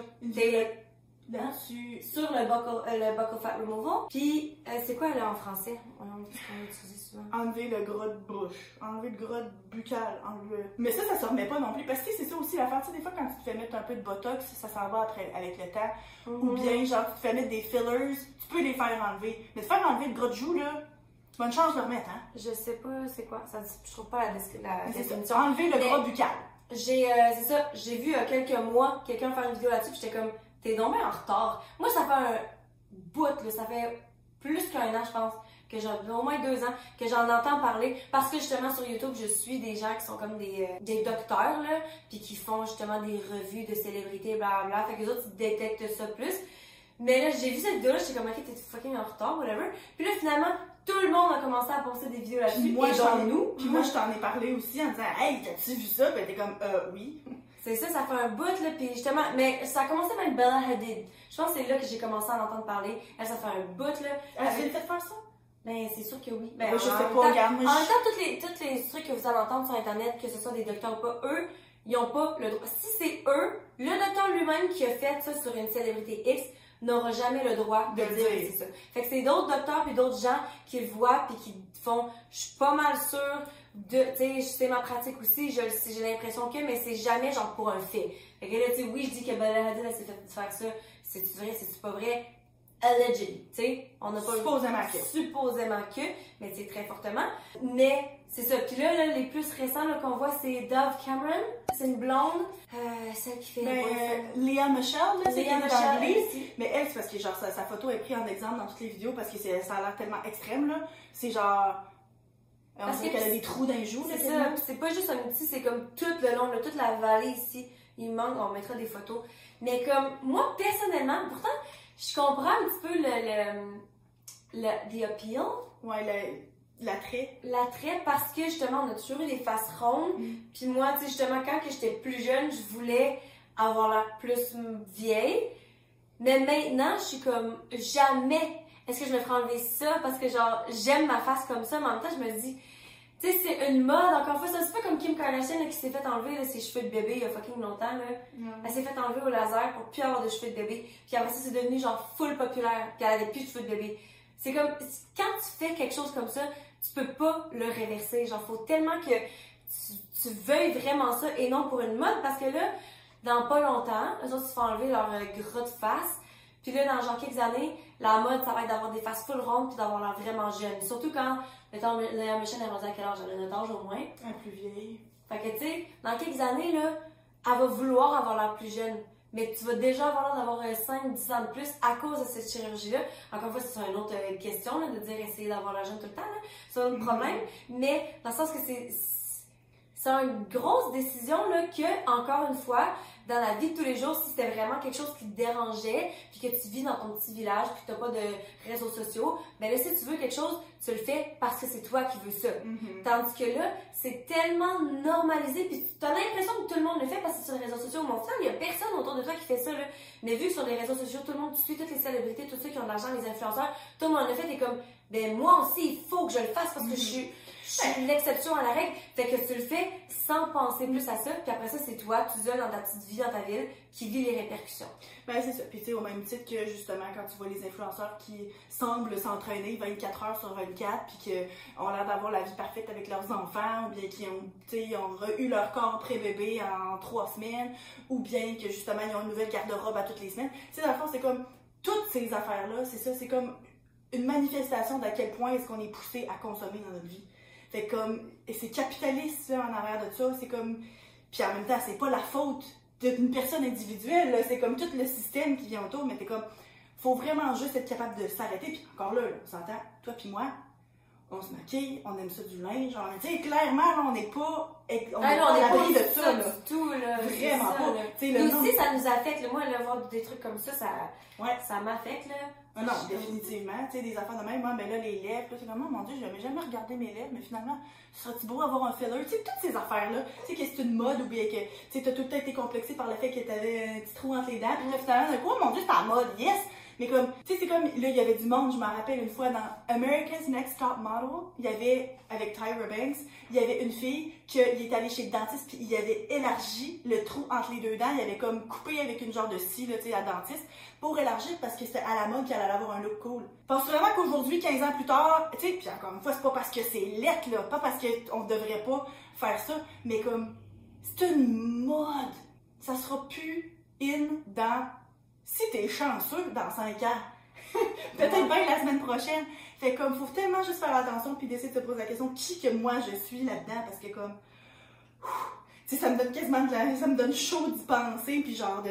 Là-dessus. sur le buccal fat removal. Puis, c'est quoi là en français? On utilise souvent. Enlever le gras de bouche, enlever le gras buccal, enlever... Mais ça se remet pas non plus, parce que c'est ça aussi l'affaire, tu sais, des fois quand tu te fais mettre un peu de botox, ça s'en va après, avec le temps, ou bien genre tu te fais mettre des fillers, tu peux les faire enlever, mais te faire enlever le gras de joue, là, bonne chance de le remettre, hein? Je sais pas c'est quoi, ça, je trouve pas la C'est définition. ça, enlever le gras buccal. C'est ça, j'ai vu il y a quelques mois quelqu'un faire une vidéo là-dessus, puis j'étais comme, t'es donc bien en retard. Moi, ça fait un bout, là, ça fait plus qu'un an, je pense, que j'en, au moins 2 ans, que j'en entends parler, parce que justement sur YouTube, je suis des gens qui sont comme des docteurs, là, puis qui font justement des revues de célébrités, blablabla, fait que les autres, ils détectent ça plus. Mais là, j'ai vu cette vidéo-là, j'étais comme, ok, t'es fucking en retard, whatever. Puis là, finalement, tout le monde a commencé à poster des vidéos là-dessus, Puis moi, et dont nous. Puis moi, je t'en ai parlé aussi en disant, hey, t'as-tu vu ça? Puis t'es comme, oui. C'est ça, ça fait un bout, là, puis justement, mais ça a commencé avec Bella Hadid. Je pense que c'est là que j'ai commencé à en entendre parler. Elle, ça fait un bout, là. Elle s'est fait faire ça? Ben, c'est sûr que oui. Ben, Ben, je sais en pas, même temps- regarde, moi, En même temps, tous les trucs que vous allez entendre sur Internet, que ce soit des docteurs ou pas, eux, ils ont pas le droit. Si c'est eux, le docteur lui-même qui a fait ça sur une célébrité X, n'aura jamais le droit de De dire dire. que c'est ça. Fait que c'est d'autres docteurs puis d'autres gens qui le voient puis qui font, je suis pas mal sûre de, tu sais, c'est ma pratique aussi, j'ai l'impression que, mais c'est jamais genre pour un fait. Fait que là, tu sais, oui, je dis que Bella Hadid, elle s'est fait faire ça, c'est-tu vrai, c'est-tu pas vrai? Allegedly, tu sais, on n'a pas Supposément que. supposément que, mais c'est très fortement. Mais c'est ça. Puis là, les plus récents là, qu'on voit, c'est Dove Cameron. C'est une blonde, celle qui fait. Ben, Léa Michel, là, c'est Léa qui est Michel, dans Glee. aussi. Mais elle, c'est parce que genre sa photo est prise en exemple dans toutes les vidéos parce que ça a l'air tellement extrême, là. C'est genre. On Parce dirait que qu'elle a des trous dans les joues, là. C'est ça. quasiment. Puis c'est pas juste un outil, c'est comme tout le long, là, toute la vallée ici. Il manque, on mettra des photos. Mais comme moi, personnellement, pourtant, je comprends un petit peu the appeal. Ouais, l'attrait. L'attrait parce que justement on a toujours eu des faces rondes puis moi tu sais justement quand que j'étais plus jeune je voulais avoir l'air plus vieille mais maintenant je suis comme jamais est-ce que je me ferais enlever ça parce que genre j'aime ma face comme ça mais en même temps je me dis tu sais c'est une mode encore une fois c'est un petit peu comme Kim Kardashian là, qui s'est fait enlever là, ses cheveux de bébé il y a fucking longtemps là. Elle s'est fait enlever au laser pour plus avoir de cheveux de bébé puis après ça c'est devenu genre full populaire puis elle avait plus de cheveux de bébé. C'est comme, quand tu fais quelque chose comme ça, tu peux pas le réverser. Genre, faut tellement que tu veuilles vraiment ça et non pour une mode parce que là, dans pas longtemps, eux autres, ils se font enlever leur gras de face. Puis là, dans genre quelques années, la mode, ça va être d'avoir des faces full rondes puis d'avoir l'air vraiment jeune. Surtout quand, mettons, Léa Michel, elle va dire à quel âge? Elle a notre âge au moins. Un plus vieille. Fait que, tu sais, dans quelques années, là, elle va vouloir avoir l'air plus jeune. Mais tu vas déjà avoir l'air d'avoir 5-10 ans de plus à cause de cette chirurgie-là. Encore une fois, c'est une autre question, là, de dire essayer d'avoir la jeune tout le temps, là. C'est un autre problème. Mais dans le sens que c'est une grosse décision, là, que, encore une fois, dans la vie de tous les jours, si c'était vraiment quelque chose qui te dérangeait, puis que tu vis dans ton petit village, puis que t'as pas de réseaux sociaux, ben là, si tu veux quelque chose, tu le fais parce que c'est toi qui veux ça. Tandis que là, c'est tellement normalisé, puis tu as l'impression que tout le monde le fait parce que sur les réseaux sociaux, mon frère, il y a personne autour de toi qui fait ça, là. Mais vu que sur les réseaux sociaux, tout le monde, tu suis toutes les célébrités, tous ceux qui ont de l'argent, les influenceurs, tout le monde le fait, t'es comme, ben moi aussi, il faut que je le fasse parce que je suis l'exception à la règle. Fait que tu le fais sans penser plus à ça, puis après ça, c'est toi, tout seul dans ta petite vie, dans ta ville, qui vit les répercussions. Ben, c'est ça. Puis, tu sais, au même titre que, justement, quand tu vois les influenceurs qui semblent s'entraîner 24 heures sur 24, puis qui ont l'air d'avoir la vie parfaite avec leurs enfants, ou bien qui ont, tu sais, ont eu leur corps pré-bébé en 3 semaines, ou bien que, justement, ils ont une nouvelle garde-robe à toutes les semaines. Tu sais, dans le fond, c'est comme, toutes ces affaires-là, c'est ça, c'est comme une manifestation d'à quel point est-ce qu'on est poussé à consommer dans notre vie. Fait comme, et c'est capitaliste, là, en arrière de ça, c'est comme, puis en même temps, c'est pas la faute d'une personne individuelle, là, c'est comme tout le système qui vient autour, mais t'es comme, faut vraiment juste être capable de s'arrêter, puis encore là, on s'entend, toi puis moi, on se maquille, on aime ça du linge, genre, tu sais, clairement, là, on n'est pas à l'abri de ça, là. Du tout, là. vraiment ça, pas. là. Tu sais, Nous le nombre... aussi, ça nous affecte. Là. Moi, le voir des trucs comme ça, Ouais. ça m'affecte, là. Ah non, définitivement. Tu sais, des affaires de même, moi, ben là, les lèvres, là, c'est comme, oh mon Dieu, j'avais jamais regardé mes lèvres, mais finalement, serait-tu beau avoir un filler? Tu sais, toutes ces affaires-là. Tu sais, que c'est une mode ou bien que, tu sais, t'as tout le temps été complexé par le fait que t'avais un petit trou entre les dents, puis là, finalement, d'un coup, oh mon Dieu, c'est la mode, yes! Mais comme, tu sais, c'est comme, là, il y avait du monde, je m'en rappelle une fois, dans America's Next Top Model, il y avait, avec Tyra Banks, il y avait une fille qui est allée chez le dentiste, puis il avait élargi le trou entre les deux dents, il avait comme coupé avec une genre de scie, là, tu sais, la dentiste, pour élargir parce que c'était à la mode qu'elle allait avoir un look cool. Pense vraiment qu'aujourd'hui, 15 ans plus tard, tu sais, puis encore une fois, c'est pas parce que c'est lettre, là, pas parce qu'on devrait pas faire ça, mais comme, c'est une mode. Ça sera plus in dans... Si t'es chanceux, dans 5 ans, peut-être bien la semaine prochaine. Fait comme, faut tellement juste faire attention puis d'essayer de se poser la question qui que moi je suis là-dedans parce que comme, tu sais, ça me donne quasiment ça me donne chaud d'y penser puis genre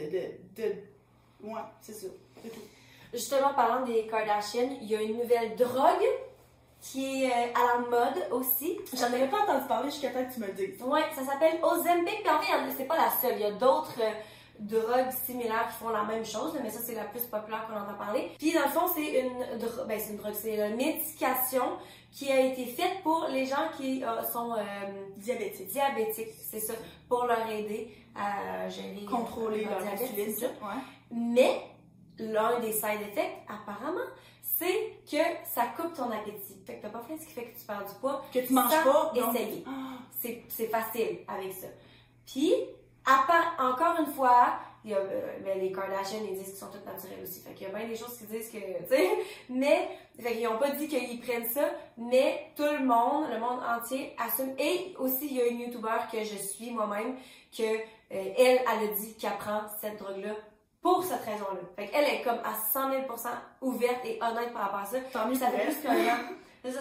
ouais, c'est ça, c'est tout. Justement, parlant des Kardashians, il y a une nouvelle drogue qui est à la mode aussi. J'en avais pas entendu parler jusqu'à temps que tu me le dises. Ouais, ça s'appelle Ozempic. Puis en fait, c'est pas la seule. Il y a d'autres drogues similaires qui font la même chose, mais ça, c'est la plus populaire qu'on entend parler. Puis dans le fond, c'est une drogue, c'est une médication qui a été faite pour les gens qui sont diabétiques, c'est ça, pour leur aider à gérer contrôler leur diabète, insuline, ouais. Mais l'un des side effects, apparemment, c'est que ça coupe ton appétit. Fait que t'as pas faim, ce qui fait que tu perds du poids. Que tu manges pas, donc... essayer. C'est facile avec ça. Puis, encore une fois, il y a, les Kardashians, ils disent qu'ils sont toutes naturelles aussi. Fait qu'il y a bien des choses qui disent que, tu sais, mais, fait qu'ils n'ont pas dit qu'ils prennent ça, mais tout le monde entier assume. Et aussi, il y a une YouTuber que je suis moi-même, que elle a dit qu'elle prend cette drogue-là pour cette raison-là. Fait qu'elle est comme à 100 000% ouverte et honnête par rapport à ça. Tant mieux ça fait elle. plus qu'un an. Elle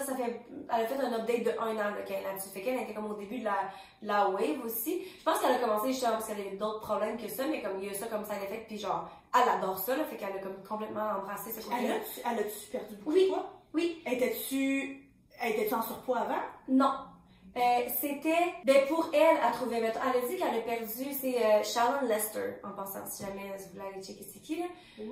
a fait un update de 1 an qu'elle est là-dessus. Fait qu'elle était comme au début de la wave aussi. Je pense qu'elle a commencé justement parce qu'elle avait d'autres problèmes que ça, mais comme il y a ça comme ça l'effet, puis genre, elle adore ça, là, fait qu'elle a comme complètement embrassé ce côté-là. Elle a-tu perdu beaucoup de poids? Oui. Étais-tu en surpoids avant? Non. C'était, pour elle, elle trouvait, elle a dit qu'elle a perdu, c'est Sharon Lester, en passant, si jamais vous voulez aller checker c'est qui, là.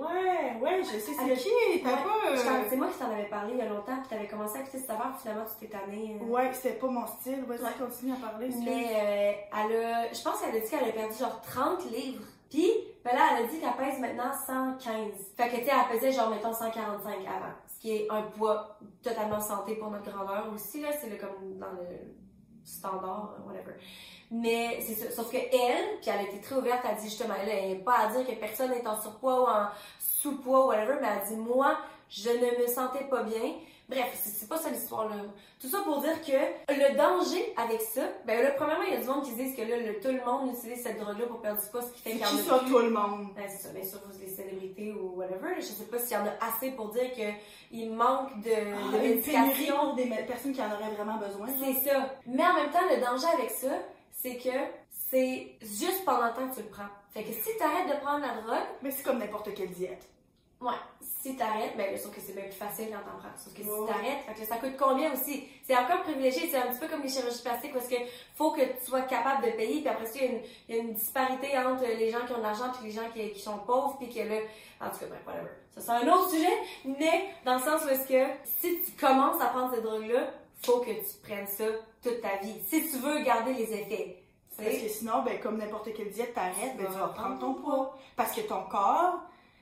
Ouais, je sais c'est qui, t'as pas... C'est moi qui t'en avais parlé il y a longtemps, puis t'avais commencé à écouter cette affaire, puis finalement tu t'es tannée. Ouais, c'était pas mon style, vas-y, continue à parler. Mais je pense qu'elle a dit qu'elle a perdu genre 30 livres, puis ben là, elle a dit qu'elle pèse maintenant 115. Fait que tu sais, elle pesait genre, mettons, 145 avant, ce qui est un poids totalement santé pour notre grandeur aussi, là, c'est comme dans le standard, whatever. Mais c'est ça. Sauf que elle, puis elle a été très ouverte, elle a dit justement, elle n'est pas à dire que personne n'est en surpoids ou en sous-poids, whatever, mais elle a dit, moi, je ne me sentais pas bien. Bref, c'est pas ça l'histoire, là. Tout ça pour dire que le danger avec ça, ben là, premièrement, il y a du monde qui disent que là, tout le monde utilise cette drogue-là pour perdre du poids, ce qui fait qu'il y en a plus. C'est tout le monde. Ben, c'est ça, bien sûr, les célébrités ou whatever. Je sais pas s'il y en a assez pour dire qu'il manque de médication. Pour des personnes qui en auraient vraiment besoin. C'est ça. Mais en même temps, le danger avec ça, c'est que c'est juste pendant le temps que tu le prends. Fait que si tu arrêtes de prendre la drogue... Mais c'est comme n'importe quelle diète. Ouais. Si t'arrêtes, ben, sauf que c'est bien plus facile quand t'en prends. Sauf que si t'arrêtes, fait que ça coûte combien aussi? C'est encore privilégié. C'est un petit peu comme les chirurgies plastiques parce que faut que tu sois capable de payer. Puis après ça, il y a une disparité entre les gens qui ont de l'argent et les gens qui sont pauvres. Puis que là, en tout cas, bref, whatever. Ça, c'est un autre sujet. Mais dans le sens où est-ce que si tu commences à prendre cette drogue-là, faut que tu prennes ça toute ta vie. Si tu veux garder les effets. Parce que sinon, ben, comme n'importe quelle diète, t'arrêtes, ben, tu vas reprendre ton poids. Parce que ton corps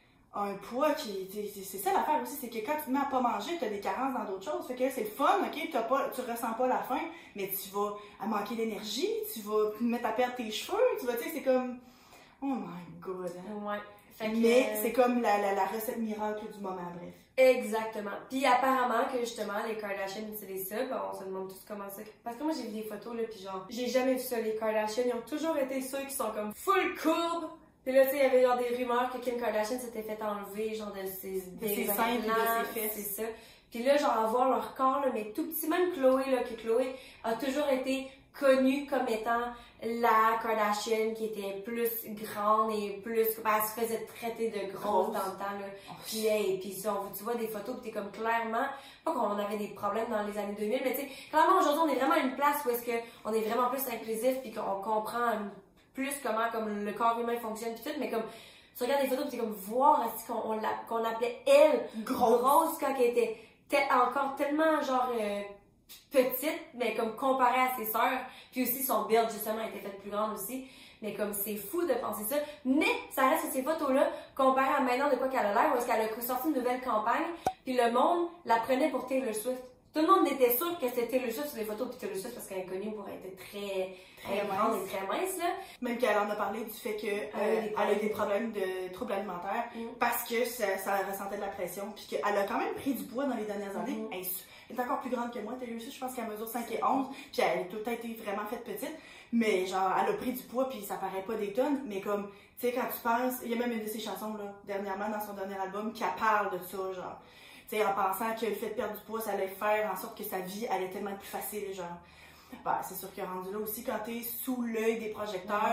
un poids qui... C'est ça l'affaire aussi, c'est que quand tu te mets à pas manger, tu as des carences dans d'autres choses. Fait que c'est le fun, ok, tu ressens pas la faim, mais tu vas à manquer d'énergie, tu vas te mettre à perdre tes cheveux, tu vas, tu sais, c'est comme... Oh my god! Hein? Ouais. Fait que, mais c'est comme la recette miracle du moment, bref. Exactement. Puis apparemment que justement les Kardashians utilisent ça, ben on se demande tous comment ça. Parce que moi j'ai vu des photos là, puis genre j'ai jamais vu ça. Les Kardashians ils ont toujours été ceux qui sont comme full courbe. Puis là tu sais il y avait genre des rumeurs que Kim Kardashian s'était fait enlever genre de ses seins et de ses fesses. C'est ça. Puis là genre avoir leur corps là, mais tout petit, même Chloé là, que Chloé a toujours été connue comme étant la Kardashian qui était plus grande et plus... Ben, elle se faisait traiter de grosse dans le temps, là. Puis, puis tu vois des photos, puis t'es comme clairement... Pas qu'on avait des problèmes dans les années 2000, mais tu sais, clairement, aujourd'hui, on est vraiment à une place où est-ce qu'on est vraiment plus inclusif, puis qu'on comprend plus comment comme le corps humain fonctionne pis tout, mais comme tu regardes des photos pis t'es comme voir qu'on appelait elle grosse quand elle était encore tellement genre petite, mais comme comparée à ses sœurs, puis aussi son build justement était faite plus grande aussi. Mais comme c'est fou de penser ça. Mais ça reste que ces photos-là, comparées à maintenant de quoi qu'elle a l'air, où est-ce qu'elle a sorti une nouvelle campagne, puis le monde la prenait pour Taylor Swift. Tout le monde était sûr que c'était Taylor Swift sur les photos, puis Taylor Swift parce qu'elle est connue pour être très grande et très mince, là. Même qu'elle en a parlé du fait qu'elle a eu des problèmes de troubles alimentaires parce que ça ressentait de la pression, puis qu'elle a quand même pris du poids dans les dernières années. Elle est encore plus grande que moi, Taylor Swift, je pense qu'elle mesure 5 et 11, puis elle a tout le temps été vraiment faite petite. Mais genre, elle a pris du poids, puis ça paraît pas des tonnes, mais comme, tu sais, quand tu penses, il y a même une de ses chansons, là, dernièrement, dans son dernier album, qui parle de ça, genre. Tu sais, en pensant que le fait de perdre du poids, ça allait faire en sorte que sa vie allait tellement être plus facile, genre. Ben, c'est sûr que rendu là aussi, quand t'es sous l'œil des projecteurs,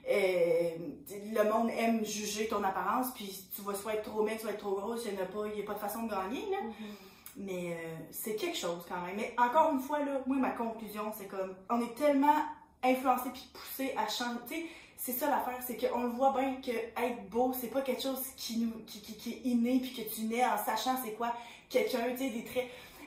le monde aime juger ton apparence, puis tu vas soit être trop maigre, soit être trop grosse, il n'y a pas de façon de gagner, là. Mais c'est quelque chose quand même. Mais encore une fois, là, moi, ma conclusion, c'est comme, on est tellement influencé puis poussé à changer. Tu sais, c'est ça l'affaire, c'est qu'on le voit bien que être beau, c'est pas quelque chose qui est inné puis que tu nais en sachant c'est quoi quelqu'un, tu sais, des traits.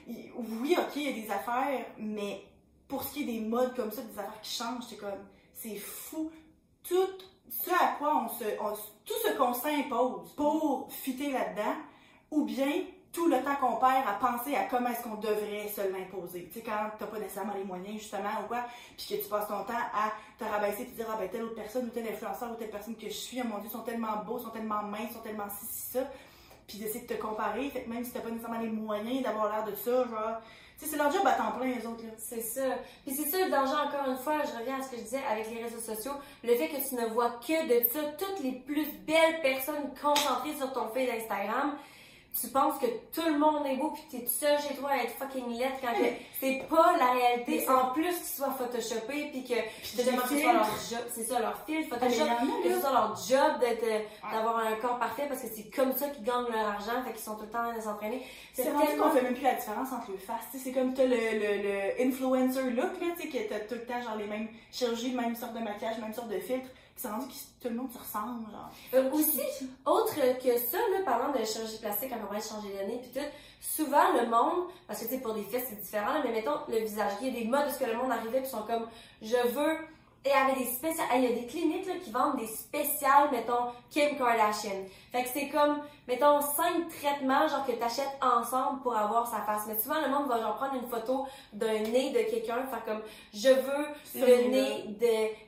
Oui, ok, il y a des affaires, mais pour ce qui est des modes comme ça, des affaires qui changent, c'est comme, c'est fou. Tout ce à quoi tout ce qu'on s'impose pour fitter là-dedans, ou bien tout le temps qu'on perd à penser à comment est-ce qu'on devrait se l'imposer. Tu sais, quand t'as pas nécessairement les moyens, justement, ou quoi, puis que tu passes ton temps à te rabaisser et te dire, ah ben, telle autre personne, ou tel influenceur, ou telle personne que je suis, oh mon Dieu, sont tellement beaux, sont tellement minces, sont tellement ci, ça, puis d'essayer de te comparer, fait que même si t'as pas nécessairement les moyens d'avoir l'air de ça, genre, tu sais, c'est leur job à temps plein, les autres, là. C'est ça. Puis c'est ça le danger, encore une fois, je reviens à ce que je disais avec les réseaux sociaux, le fait que tu ne vois que de ça, toutes les plus belles personnes concentrées sur ton feed Instagram, tu penses que tout le monde est beau pis t'es tout seul chez toi à être fucking laide quand que c'est pas la réalité. En plus qu'ils soient photoshopés pis que justement que ce soit leur job, c'est ça leur fil Photoshop, que ce soit leur job d'avoir un corps parfait parce que c'est comme ça qu'ils gagnent leur argent, fait qu'ils sont tout le temps en train de s'entraîner. C'est rendu qu'on fait même plus la différence entre les faces, tu sais, c'est comme t'as le influencer look là, tu sais, que t'as tout le temps genre les mêmes chirurgies, le même sorte de maquillage, même sorte de filtre. C'est rendu que tout le monde se ressemble, genre. Aussi, autre que ça, là, parlant de chirurgie plastique, quand on va changer de nez, puis tout, souvent le monde, parce que tu sais, pour des fesses c'est différent, là, mais mettons le visage, il y a des modes où ce que le monde arrivait puis sont comme, je veux, et avec des spéciales, il y a des cliniques là, qui vendent des spéciales, mettons, Kim Kardashian. Fait que c'est comme, mettons, 5 traitements, genre, que t'achètes ensemble pour avoir sa face. Mais souvent, le monde va genre prendre une photo d'un nez de quelqu'un, faire comme, je veux le nez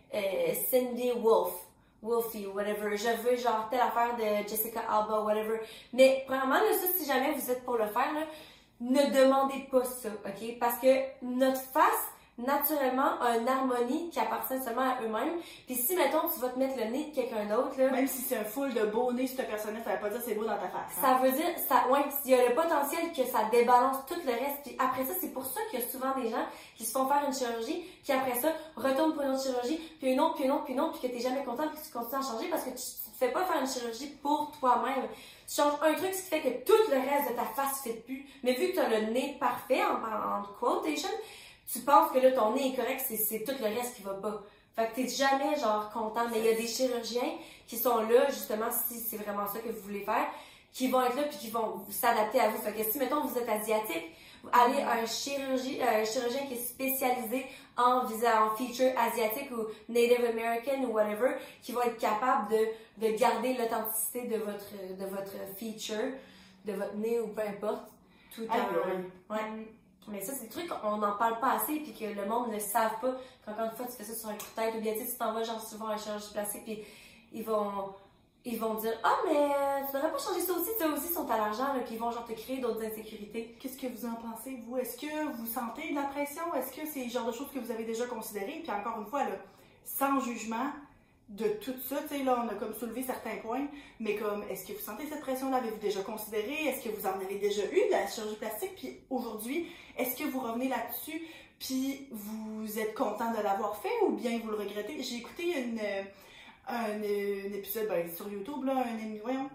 de Cindy Wolfie, whatever. Je veux genre telle affaire de Jessica Alba, whatever. Mais premièrement, là, ça, si jamais vous êtes pour le faire, là, ne demandez pas ça, ok? Parce que notre face, naturellement, a une harmonie qui appartient seulement à eux-mêmes. Puis si, mettons, tu vas te mettre le nez de quelqu'un d'autre, là... Même si c'est un full de beau nez sur ta personne, ça veut pas dire que c'est beau dans ta face. Ça veut dire, ouais, il y a le potentiel que ça débalance tout le reste. Puis après ça, c'est pour ça qu'il y a souvent des gens qui se font faire une chirurgie, qui après ça, retournent pour une autre chirurgie, puis une autre, puis une autre, puis une autre, puis que t'es jamais content, puis que tu continues à changer parce que tu te fais pas faire une chirurgie pour toi-même. Tu changes un truc, ce qui fait que tout le reste de ta face ne fait plus. Mais vu que tu as le nez parfait, en quotation, tu penses que là, ton nez est correct, c'est tout le reste qui va pas. Fait que t'es jamais, genre, content. Mais il y a des chirurgiens qui sont là, justement, si c'est vraiment ça que vous voulez faire, qui vont être là puis qui vont s'adapter à vous. Fait que si, mettons, vous êtes asiatique, allez à un chirurgien qui est spécialisé en feature asiatique ou Native American ou whatever, qui va être capable de garder l'authenticité de votre feature, de votre nez ou peu importe, tout en... Ouais. Mais ça, c'est des trucs qu'on n'en parle pas assez puis que le monde ne savent pas. Qu'encore une fois, tu fais ça sur un coup de tête ou bien tu t'en vas genre souvent à un chirurgie plastique puis ils vont dire « Ah, mais tu devrais pas changer ça aussi, tu aussi sont à l'argent, puis ils vont genre te créer d'autres insécurités. » Qu'est-ce que vous en pensez, vous? Est-ce que vous sentez de la pression? Est-ce que c'est le genre de choses que vous avez déjà considérées? Puis encore une fois, là, sans jugement de tout ça, tu sais, là, on a comme soulevé certains points, mais comme, est-ce que vous sentez cette pression-là? Avez-vous déjà considéré? Est-ce que vous en avez déjà eu de la chirurgie plastique? Puis aujourd'hui, est-ce que vous revenez là-dessus? Puis vous êtes content de l'avoir fait ou bien vous le regrettez? J'ai écouté un épisode sur YouTube, là,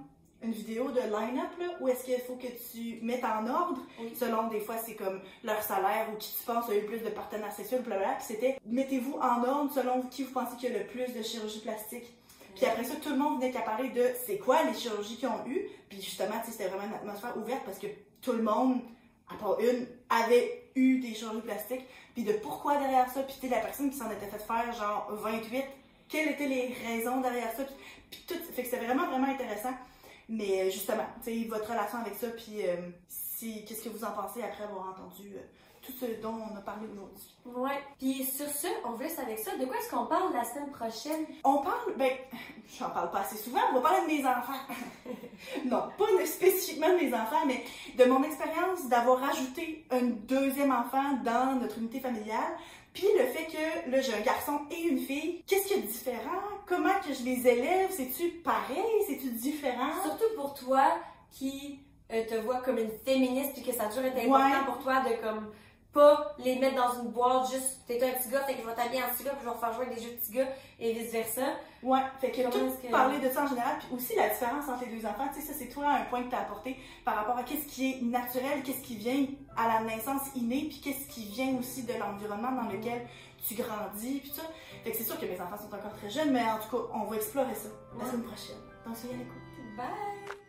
une vidéo de line-up, là, où est-ce qu'il faut que tu mettes en ordre, selon des fois c'est comme leur salaire ou qui tu penses a eu le plus de partenaires sexuels, blablabla, puis c'était mettez-vous en ordre selon qui vous pensez qu'il y a le plus de chirurgie plastique. Puis après ça, tout le monde venait qu'à parler de c'est quoi les chirurgies qu'ils ont eues, puis justement, tu sais, c'était vraiment une atmosphère ouverte parce que tout le monde, à part une, avait eu des chirurgies plastiques, puis de pourquoi derrière ça, puis tu sais, la personne qui s'en était fait faire genre 28, quelles étaient les raisons derrière ça, puis tout, fait que c'était vraiment, vraiment intéressant. Mais justement, tu sais, votre relation avec ça, puis qu'est-ce que vous en pensez après avoir entendu tout ce dont on a parlé aujourd'hui? Ouais. Puis sur ce, on vous laisse avec ça. De quoi est-ce qu'on parle la semaine prochaine? On parle, ben, j'en parle pas assez souvent, on va parler de mes enfants. Non, pas spécifiquement de mes enfants, mais de mon expérience d'avoir rajouté un deuxième enfant dans notre unité familiale. Puis le fait que, là, j'ai un garçon et une fille, qu'est-ce qu'il y a de différent? Comment que je les élève? C'est-tu pareil? C'est-tu différent? Surtout pour toi qui te vois comme une féministe puis que ça a toujours été important pour toi de comme pas les mettre dans une boîte, juste t'es un petit gars, fait que je vais t'habiller en petit gars puis je vais faire jouer avec des jeux de petits gars et vice versa. Ouais, fait que parler de ça en général, puis aussi la différence entre les deux enfants, tu sais, ça c'est toi un point que t'as apporté par rapport à qu'est-ce qui est naturel, qu'est-ce qui vient à la naissance innée, puis qu'est-ce qui vient aussi de l'environnement dans lequel tu grandis, puis ça. Fait que c'est sûr que mes enfants sont encore très jeunes, mais en tout cas, on va explorer ça la semaine prochaine. Donc, soyez à l'écoute. Bye!